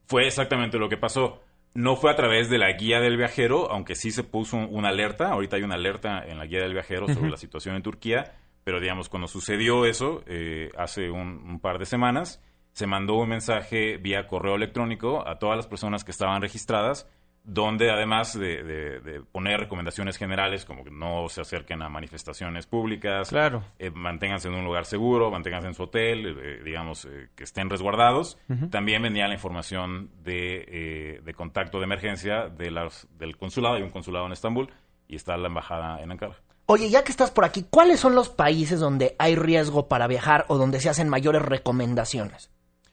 Fue exactamente lo que pasó. No fue a través de la guía del viajero, aunque sí se puso un, una alerta. Ahorita hay una alerta en la guía del viajero sobre uh-huh. la situación en Turquía. Pero, digamos, cuando sucedió eso, eh, hace un, un par de semanas, se mandó un mensaje vía correo electrónico a todas las personas que estaban registradas, donde además de, de, de poner recomendaciones generales, como que no se acerquen a manifestaciones públicas, claro. eh, manténganse en un lugar seguro, manténganse en su hotel, eh, digamos, eh, que estén resguardados. Uh-huh. También venía la información de, eh, de contacto de emergencia de las, del consulado. Hay un consulado en Estambul y está la embajada en Ankara. Oye, ya que estás por aquí, ¿cuáles son los países donde hay riesgo para viajar o donde se hacen mayores recomendaciones?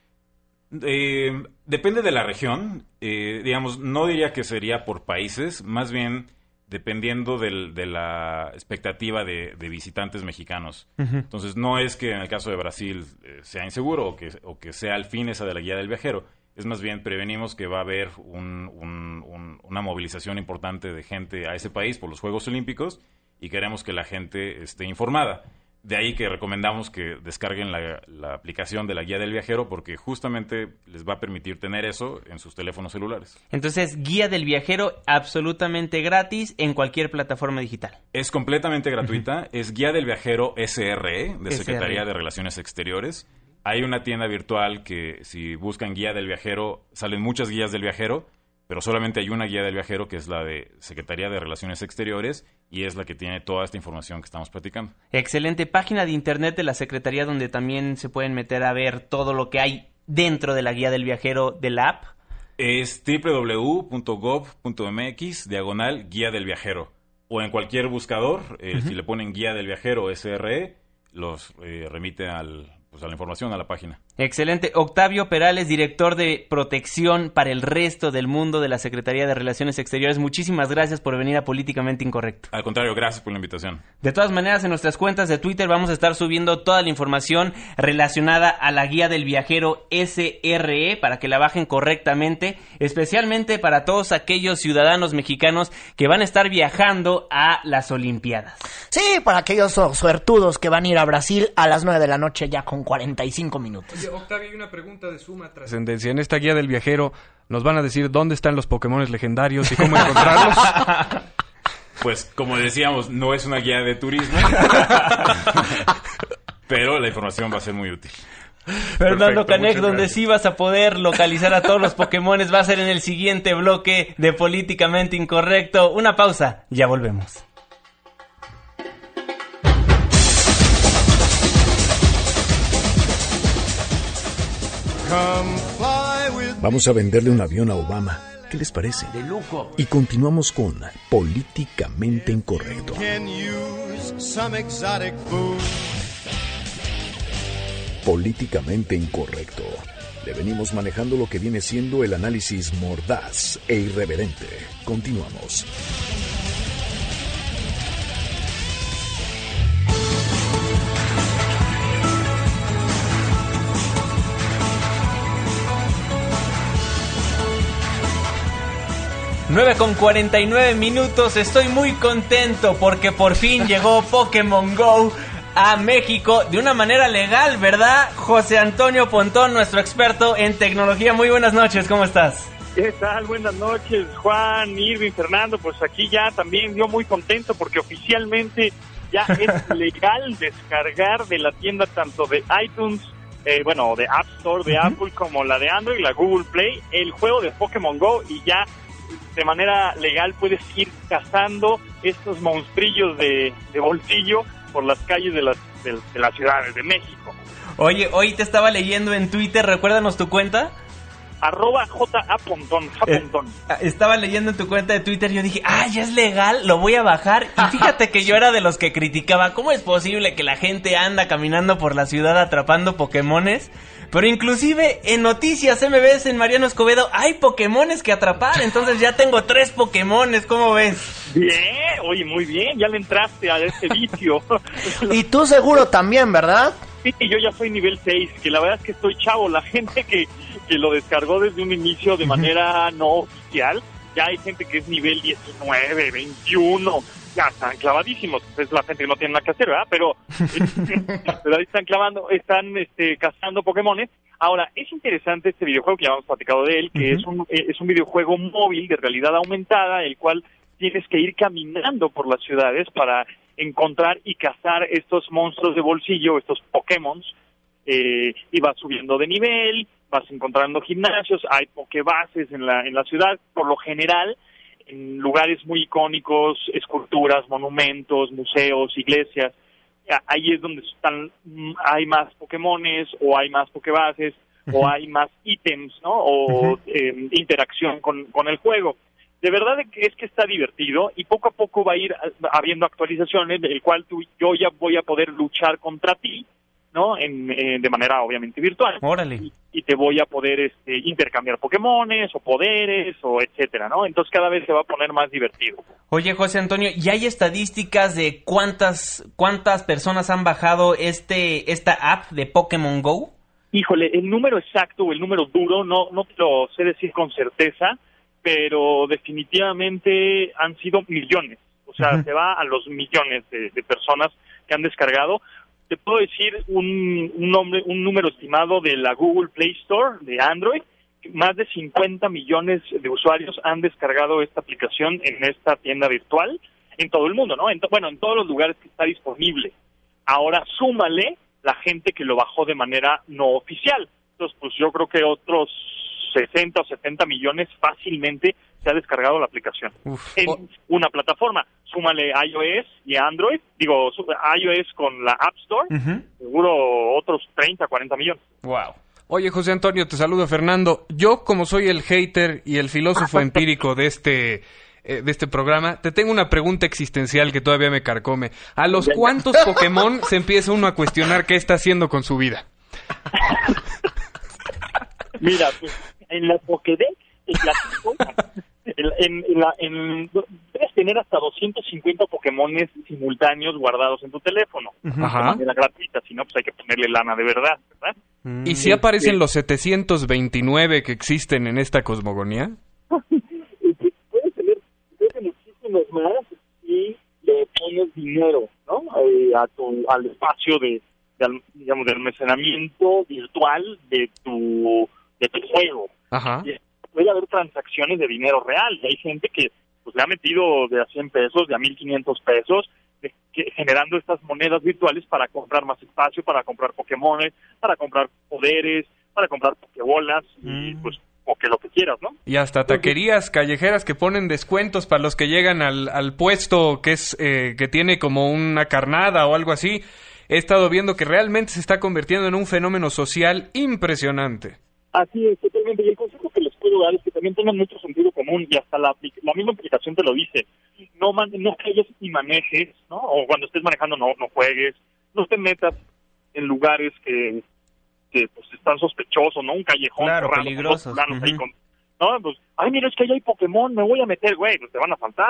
Eh, depende de la región, eh, digamos, no diría que sería por países, más bien dependiendo del, de la expectativa de, de visitantes mexicanos. Uh-huh. Entonces, no es que en el caso de Brasil eh, sea inseguro o que, o que sea al fin esa de la guía del viajero, es más bien prevenimos que va a haber un, un, un, una movilización importante de gente a ese país por los Juegos Olímpicos y queremos que la gente esté informada. De ahí que recomendamos que descarguen la, la aplicación de la guía del viajero porque justamente les va a permitir tener eso en sus teléfonos celulares. Entonces, guía del viajero absolutamente gratis en cualquier plataforma digital. Es completamente gratuita. Uh-huh. Es guía del viajero S R E, de Secretaría de Relaciones Exteriores. Hay una tienda virtual que si buscan guía del viajero, salen muchas guías del viajero, pero solamente hay una guía del viajero que es la de Secretaría de Relaciones Exteriores y es la que tiene toda esta información que estamos platicando. Excelente página de internet de la Secretaría donde también se pueden meter a ver todo lo que hay dentro de la guía del viajero de la app. Es doble u doble u doble u punto gov punto m x diagonal guía del viajero o en cualquier buscador, eh, uh-huh. si le ponen guía del viajero S R E, los eh, remite al... pues a la información, a la página. Excelente. Octavio Perales, director de Protección para el Resto del Mundo de la Secretaría de Relaciones Exteriores. Muchísimas gracias por venir a Políticamente Incorrecto. Al contrario, gracias por la invitación. De todas maneras, en nuestras cuentas de Twitter vamos a estar subiendo toda la información relacionada a la guía del viajero S R E para que la bajen correctamente, especialmente para todos aquellos ciudadanos mexicanos que van a estar viajando a las Olimpiadas. Sí, para aquellos suertudos que van a ir a Brasil a las nueve de la noche ya con cuarenta y cinco minutos. Oye, Octavio, hay una pregunta de suma trascendencia. En esta guía del viajero nos van a decir dónde están los Pokémones legendarios y cómo encontrarlos. Pues, como decíamos, no es una guía de turismo, pero la información va a ser muy útil. Fernando Canek, donde sí vas a poder localizar a todos los Pokémones va a ser en el siguiente bloque de Políticamente Incorrecto. Una pausa, ya volvemos. Vamos a venderle un avión a Obama. ¿Qué les parece? De lujo. Y continuamos con Políticamente Incorrecto. Políticamente Incorrecto. Le venimos manejando lo que viene siendo el análisis mordaz e irreverente. Continuamos. nueve con cuarenta y nueve minutos, estoy muy contento porque por fin llegó Pokémon Go a México de una manera legal, ¿verdad? José Antonio Pontón, nuestro experto en tecnología. Muy buenas noches, ¿cómo estás? ¿Qué tal? Buenas noches, Juan, Irving, Fernando. Pues aquí ya también yo muy contento porque oficialmente ya es legal descargar de la tienda tanto de iTunes, eh, bueno, de App Store de uh-huh. Apple como la de Android, la Google Play, el juego de Pokémon Go y ya de manera legal puedes ir cazando estos monstrillos de, de bolsillo por las calles de las, de, de las ciudades de México. Oye, hoy te estaba leyendo en Twitter, recuérdanos tu cuenta. Arroba J A Pontón, Japontón. Eh, estaba leyendo en tu cuenta de Twitter y yo dije, ah, ya es legal, lo voy a bajar. Y fíjate que yo era de los que criticaba, ¿cómo es posible que la gente anda caminando por la ciudad atrapando Pokémones? Pero inclusive en Noticias M B S en Mariano Escobedo hay Pokémones que atrapar, entonces ya tengo tres Pokémones, ¿cómo ves? Bien, oye, muy bien, ya le entraste a este vicio. Y tú seguro también, ¿verdad? Sí, yo ya soy nivel seis, que la verdad es que estoy chavo, la gente que, que lo descargó desde un inicio de manera no oficial, ya hay gente que es nivel diecinueve, veintiuno, ya están clavadísimos, es la gente que no tiene nada que hacer, ¿verdad? Pero, pero ahí están clavando, están este, cazando Pokémones. Ahora, es interesante este videojuego que ya hemos platicado de él, que uh-huh. es un es un videojuego móvil de realidad aumentada, el cual tienes que ir caminando por las ciudades para encontrar y cazar estos monstruos de bolsillo, estos Pokémon, eh, y vas subiendo de nivel, vas encontrando gimnasios, hay pokebases en la en la ciudad, por lo general en lugares muy icónicos, esculturas, monumentos, museos, iglesias. Ahí es donde están, hay más Pokémones, o hay más Pokébases, uh-huh. o hay más ítems, ¿no? O uh-huh. eh, interacción con, con el juego. De verdad es que está divertido y poco a poco va a ir habiendo actualizaciones, del cual tú, yo ya voy a poder luchar contra ti, ¿no? En, eh, de manera obviamente virtual. Órale. Y, y te voy a poder este, intercambiar Pokémones o poderes o etcétera, ¿no? Entonces cada vez se va a poner más divertido. Oye, José Antonio, ¿y hay estadísticas de cuántas cuántas personas han bajado este esta app de Pokémon Go? Híjole, el número exacto o el número duro no no te lo sé decir con certeza, pero definitivamente han sido millones. O sea, uh-huh. se va a los millones de, de personas que han descargado. Te puedo decir un, un, nombre, un número estimado de la Google Play Store de Android. Más de cincuenta millones de usuarios han descargado esta aplicación en esta tienda virtual en todo el mundo, ¿no? En to, bueno, en todos los lugares que está disponible. Ahora, súmale la gente que lo bajó de manera no oficial. Entonces, pues yo creo que otros sesenta o setenta millones fácilmente se ha descargado la aplicación. Uf. En oh. una plataforma. Súmale iOS y Android, digo, iOS con la App Store, uh-huh. seguro otros treinta, cuarenta millones. Wow. Oye, José Antonio, te saludo, Fernando. Yo, como soy el hater y el filósofo empírico de este eh, de este programa, te tengo una pregunta existencial que todavía me carcome. ¿A los cuántos Pokémon se empieza uno a cuestionar qué está haciendo con su vida? Mira, pues, en la Pokédex, en la, en, en la, en, debes tener hasta doscientos cincuenta Pokémones simultáneos guardados en tu teléfono. Ajá. De manera gratuita, si no, pues hay que ponerle lana de verdad, ¿verdad? ¿Y si aparecen sí. los setecientos veintinueve que existen en esta cosmogonía? Puedes tener, tener muchísimos más y le pones dinero, ¿no? Eh, a tu, al espacio de, de, digamos, de almacenamiento virtual de tu, de tu juego. Ajá. Y puede haber transacciones de dinero real. Y hay gente que pues le ha metido de a cien pesos, de a mil quinientos pesos, de, que, generando estas monedas virtuales para comprar más espacio, para comprar Pokémones, para comprar poderes, para comprar Pokébolas y mm. pues o que lo que quieras, ¿no? Y hasta taquerías callejeras que ponen descuentos para los que llegan al, al puesto que es eh, que tiene como una carnada o algo así. He estado viendo que realmente se está convirtiendo en un fenómeno social impresionante. Así es, totalmente. Y el consejo que les puedo dar es que también tengan mucho sentido común y hasta la, la misma aplicación te lo dice. No man, no juegues y manejes, ¿no? O cuando estés manejando no no juegues. No te metas en lugares que, que pues están sospechosos, ¿no? Un callejón claro, peligrosos. Con uh-huh. ahí con, no, pues, ay, mira, es que allá hay Pokémon, me voy a meter, güey, pues te van a faltar,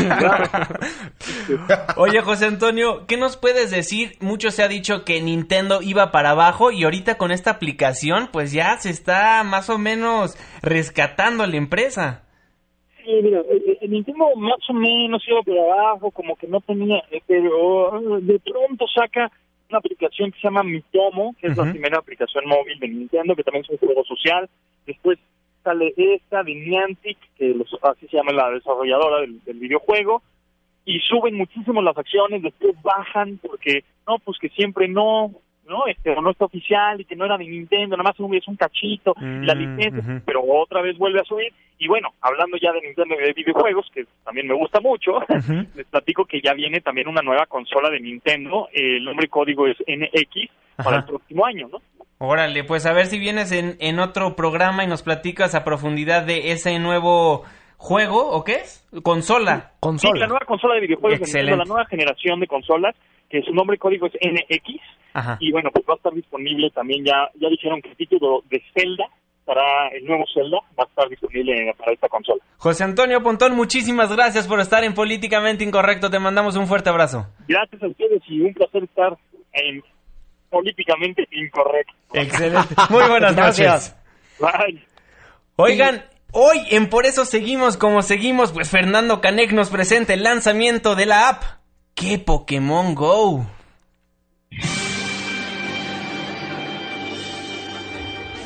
¿no? Oye, José Antonio, ¿qué nos puedes decir? Mucho se ha dicho que Nintendo iba para abajo y ahorita con esta aplicación, pues ya se está más o menos rescatando la empresa. Sí, mira, el Nintendo más o menos iba para abajo, como que no tenía, pero de pronto saca una aplicación que se llama Mitomo, que es uh-huh. la primera aplicación móvil de Nintendo, que también es un juego social. Después sale esta de Niantic, que los, así se llama la desarrolladora del, del videojuego, y suben muchísimo las acciones, después bajan porque, no, pues que siempre no, no, este, o no está oficial, y que no era de Nintendo, nada más es un cachito, mm, la licencia, uh-huh. pero otra vez vuelve a subir. Y bueno, hablando ya de Nintendo y de videojuegos, que también me gusta mucho, uh-huh. les platico que ya viene también una nueva consola de Nintendo, eh, el nombre código es N X, Ajá. para el próximo año, ¿no? Órale, pues a ver si vienes en, en otro programa y nos platicas a profundidad de ese nuevo juego, ¿o qué es? Consola. Consola. Sí, la nueva consola de videojuegos, Excelente. de Nintendo, la nueva generación de consolas, que su nombre código es N X, Ajá. y bueno, pues va a estar disponible también, ya ya dijeron que el título de Zelda, para el nuevo Zelda, va a estar disponible para esta consola. José Antonio Pontón, muchísimas gracias por estar en Políticamente Incorrecto, te mandamos un fuerte abrazo. Gracias a ustedes y un placer estar en Políticamente Incorrecto. Excelente. Muy buenas noches. Bye. Oigan, hoy en Por Eso Seguimos Como Seguimos, pues Fernando Canek nos presenta el lanzamiento de la app ¿Qué Pokémon Go?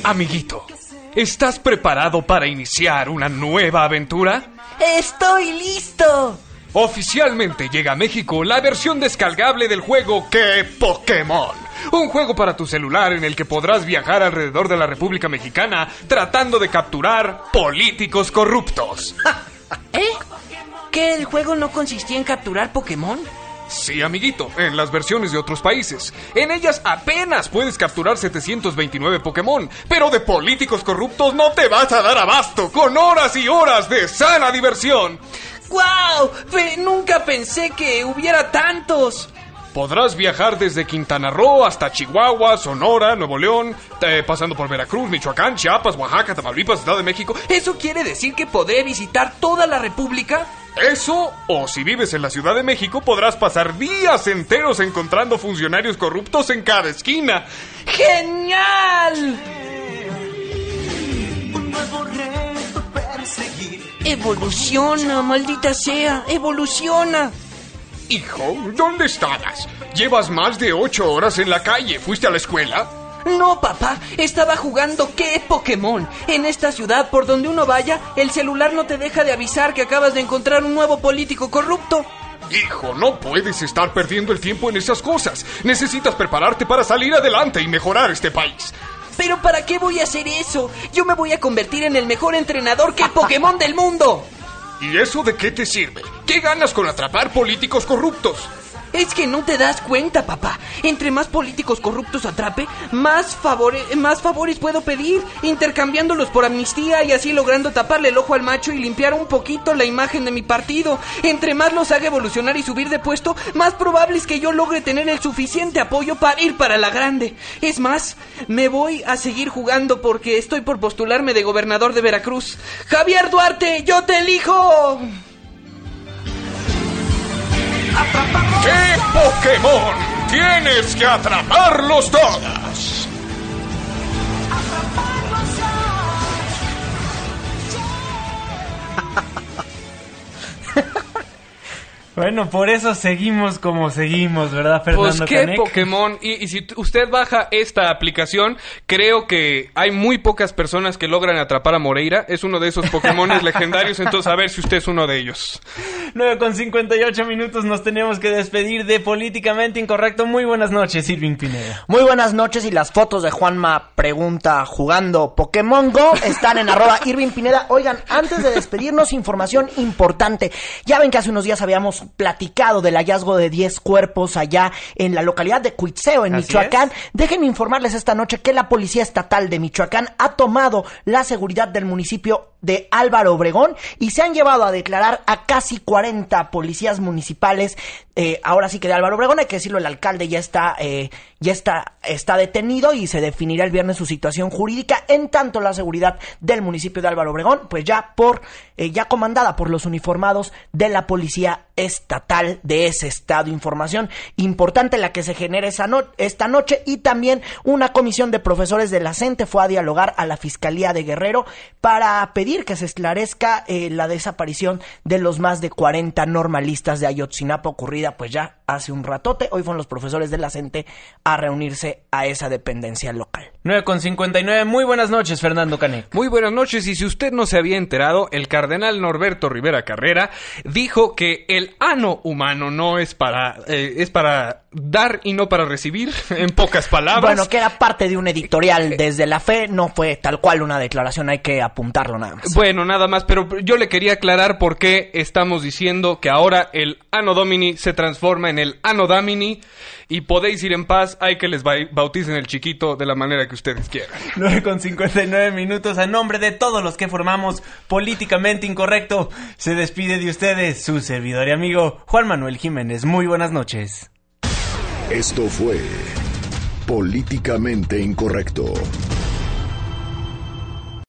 Amiguito, ¿estás preparado para iniciar una nueva aventura? ¡Estoy listo! Oficialmente llega a México la versión descargable del juego ¿Qué Pokémon? Un juego para tu celular en el que podrás viajar alrededor de la República Mexicana tratando de capturar políticos corruptos. ¿Eh? ¿Que el juego no consistía en capturar Pokémon? Sí, amiguito, en las versiones de otros países. En ellas apenas puedes capturar setecientos veintinueve Pokémon, pero de políticos corruptos no te vas a dar abasto, con horas y horas de sana diversión. ¡Guau! Pe- nunca pensé que hubiera tantos. Podrás viajar desde Quintana Roo hasta Chihuahua, Sonora, Nuevo León, eh, pasando por Veracruz, Michoacán, Chiapas, Oaxaca, Tamaulipas, Estado de México. ¿Eso quiere decir que podré visitar toda la República? Eso, o si vives en la Ciudad de México, podrás pasar días enteros encontrando funcionarios corruptos en cada esquina. ¡Genial! Un nuevo reto perseguir. Evoluciona, maldita sea, evoluciona. Hijo, ¿dónde estabas? Llevas más de ocho horas en la calle. ¿Fuiste a la escuela? No, papá, estaba jugando ¿Qué Pokémon? En esta ciudad, por donde uno vaya, el celular no te deja de avisar que acabas de encontrar un nuevo político corrupto. Hijo, no puedes estar perdiendo el tiempo en esas cosas. Necesitas prepararte para salir adelante y mejorar este país. ¿Pero para qué voy a hacer eso? Yo me voy a convertir en el mejor entrenador que Pokémon del mundo. ¿Y eso de qué te sirve? ¿Qué ganas con atrapar políticos corruptos? Es que no te das cuenta, papá. Entre más políticos corruptos atrape, más, favore- más favores puedo pedir, intercambiándolos por amnistía y así logrando taparle el ojo al macho y limpiar un poquito la imagen de mi partido. Entre más los haga evolucionar y subir de puesto, más probable es que yo logre tener el suficiente apoyo para ir para la grande. Es más, me voy a seguir jugando porque estoy por postularme de gobernador de Veracruz. ¡Javier Duarte, yo te elijo! ¿Qué Pokémon? Tienes que atraparlos todas. Bueno, por eso seguimos como seguimos, ¿verdad, Fernando Pues qué Canek? Pokémon. Y, y si t- usted baja esta aplicación, creo que hay muy pocas personas que logran atrapar a Moreira. Es uno de esos Pokémones legendarios, entonces a ver si usted es uno de ellos. nueve con cincuenta y ocho minutos, nos tenemos que despedir de Políticamente Incorrecto. Muy buenas noches, Irving Pineda. Muy buenas noches, y las fotos de Juanma Pregunta jugando Pokémon Go están en arroba Irving Pineda. Oigan, antes de despedirnos, información importante. Ya ven que hace unos días habíamos platicado del hallazgo de diez cuerpos allá en la localidad de Cuitzeo, en Así Michoacán. es. Déjenme informarles esta noche que la Policía Estatal de Michoacán ha tomado la seguridad del municipio de Álvaro Obregón y se han llevado a declarar a casi cuarenta policías municipales. Eh, ahora sí que de Álvaro Obregón, hay que decirlo, el alcalde ya está eh, ya está está detenido y se definirá el viernes su situación jurídica. En tanto, la seguridad del municipio de Álvaro Obregón, pues ya por eh, ya comandada por los uniformados de la Policía Estatal de ese estado. Información importante la que se genera esa no- esta noche. Y también una comisión de profesores de la CENTE fue a dialogar a la Fiscalía de Guerrero para pedir que se esclarezca eh, la desaparición de los más de cuarenta normalistas de Ayotzinapa, ocurrida pues ya hace un ratote. Hoy fueron los profesores de la CENTE a reunirse a esa dependencia local. nueve con cincuenta y nueve, muy buenas noches, Fernando Canek. Muy buenas noches, y si usted no se había enterado, el cardenal Norberto Rivera Carrera dijo que el ano humano no es para eh, es para dar y no para recibir, en pocas palabras. Bueno, que era parte de un editorial desde la fe, no fue tal cual una declaración, hay que apuntarlo nada más. Bueno, nada más, pero yo le quería aclarar por qué estamos diciendo que ahora el Anno Domini se transforma en el Anno Damini, y podéis ir en paz, hay que les ba- bauticen el chiquito de la manera que ustedes quieran. nueve con cincuenta y nueve minutos, a nombre de todos los que formamos Políticamente Incorrecto, se despide de ustedes su servidor y amigo Juan Manuel Jiménez. Muy buenas noches. Esto fue Políticamente Incorrecto.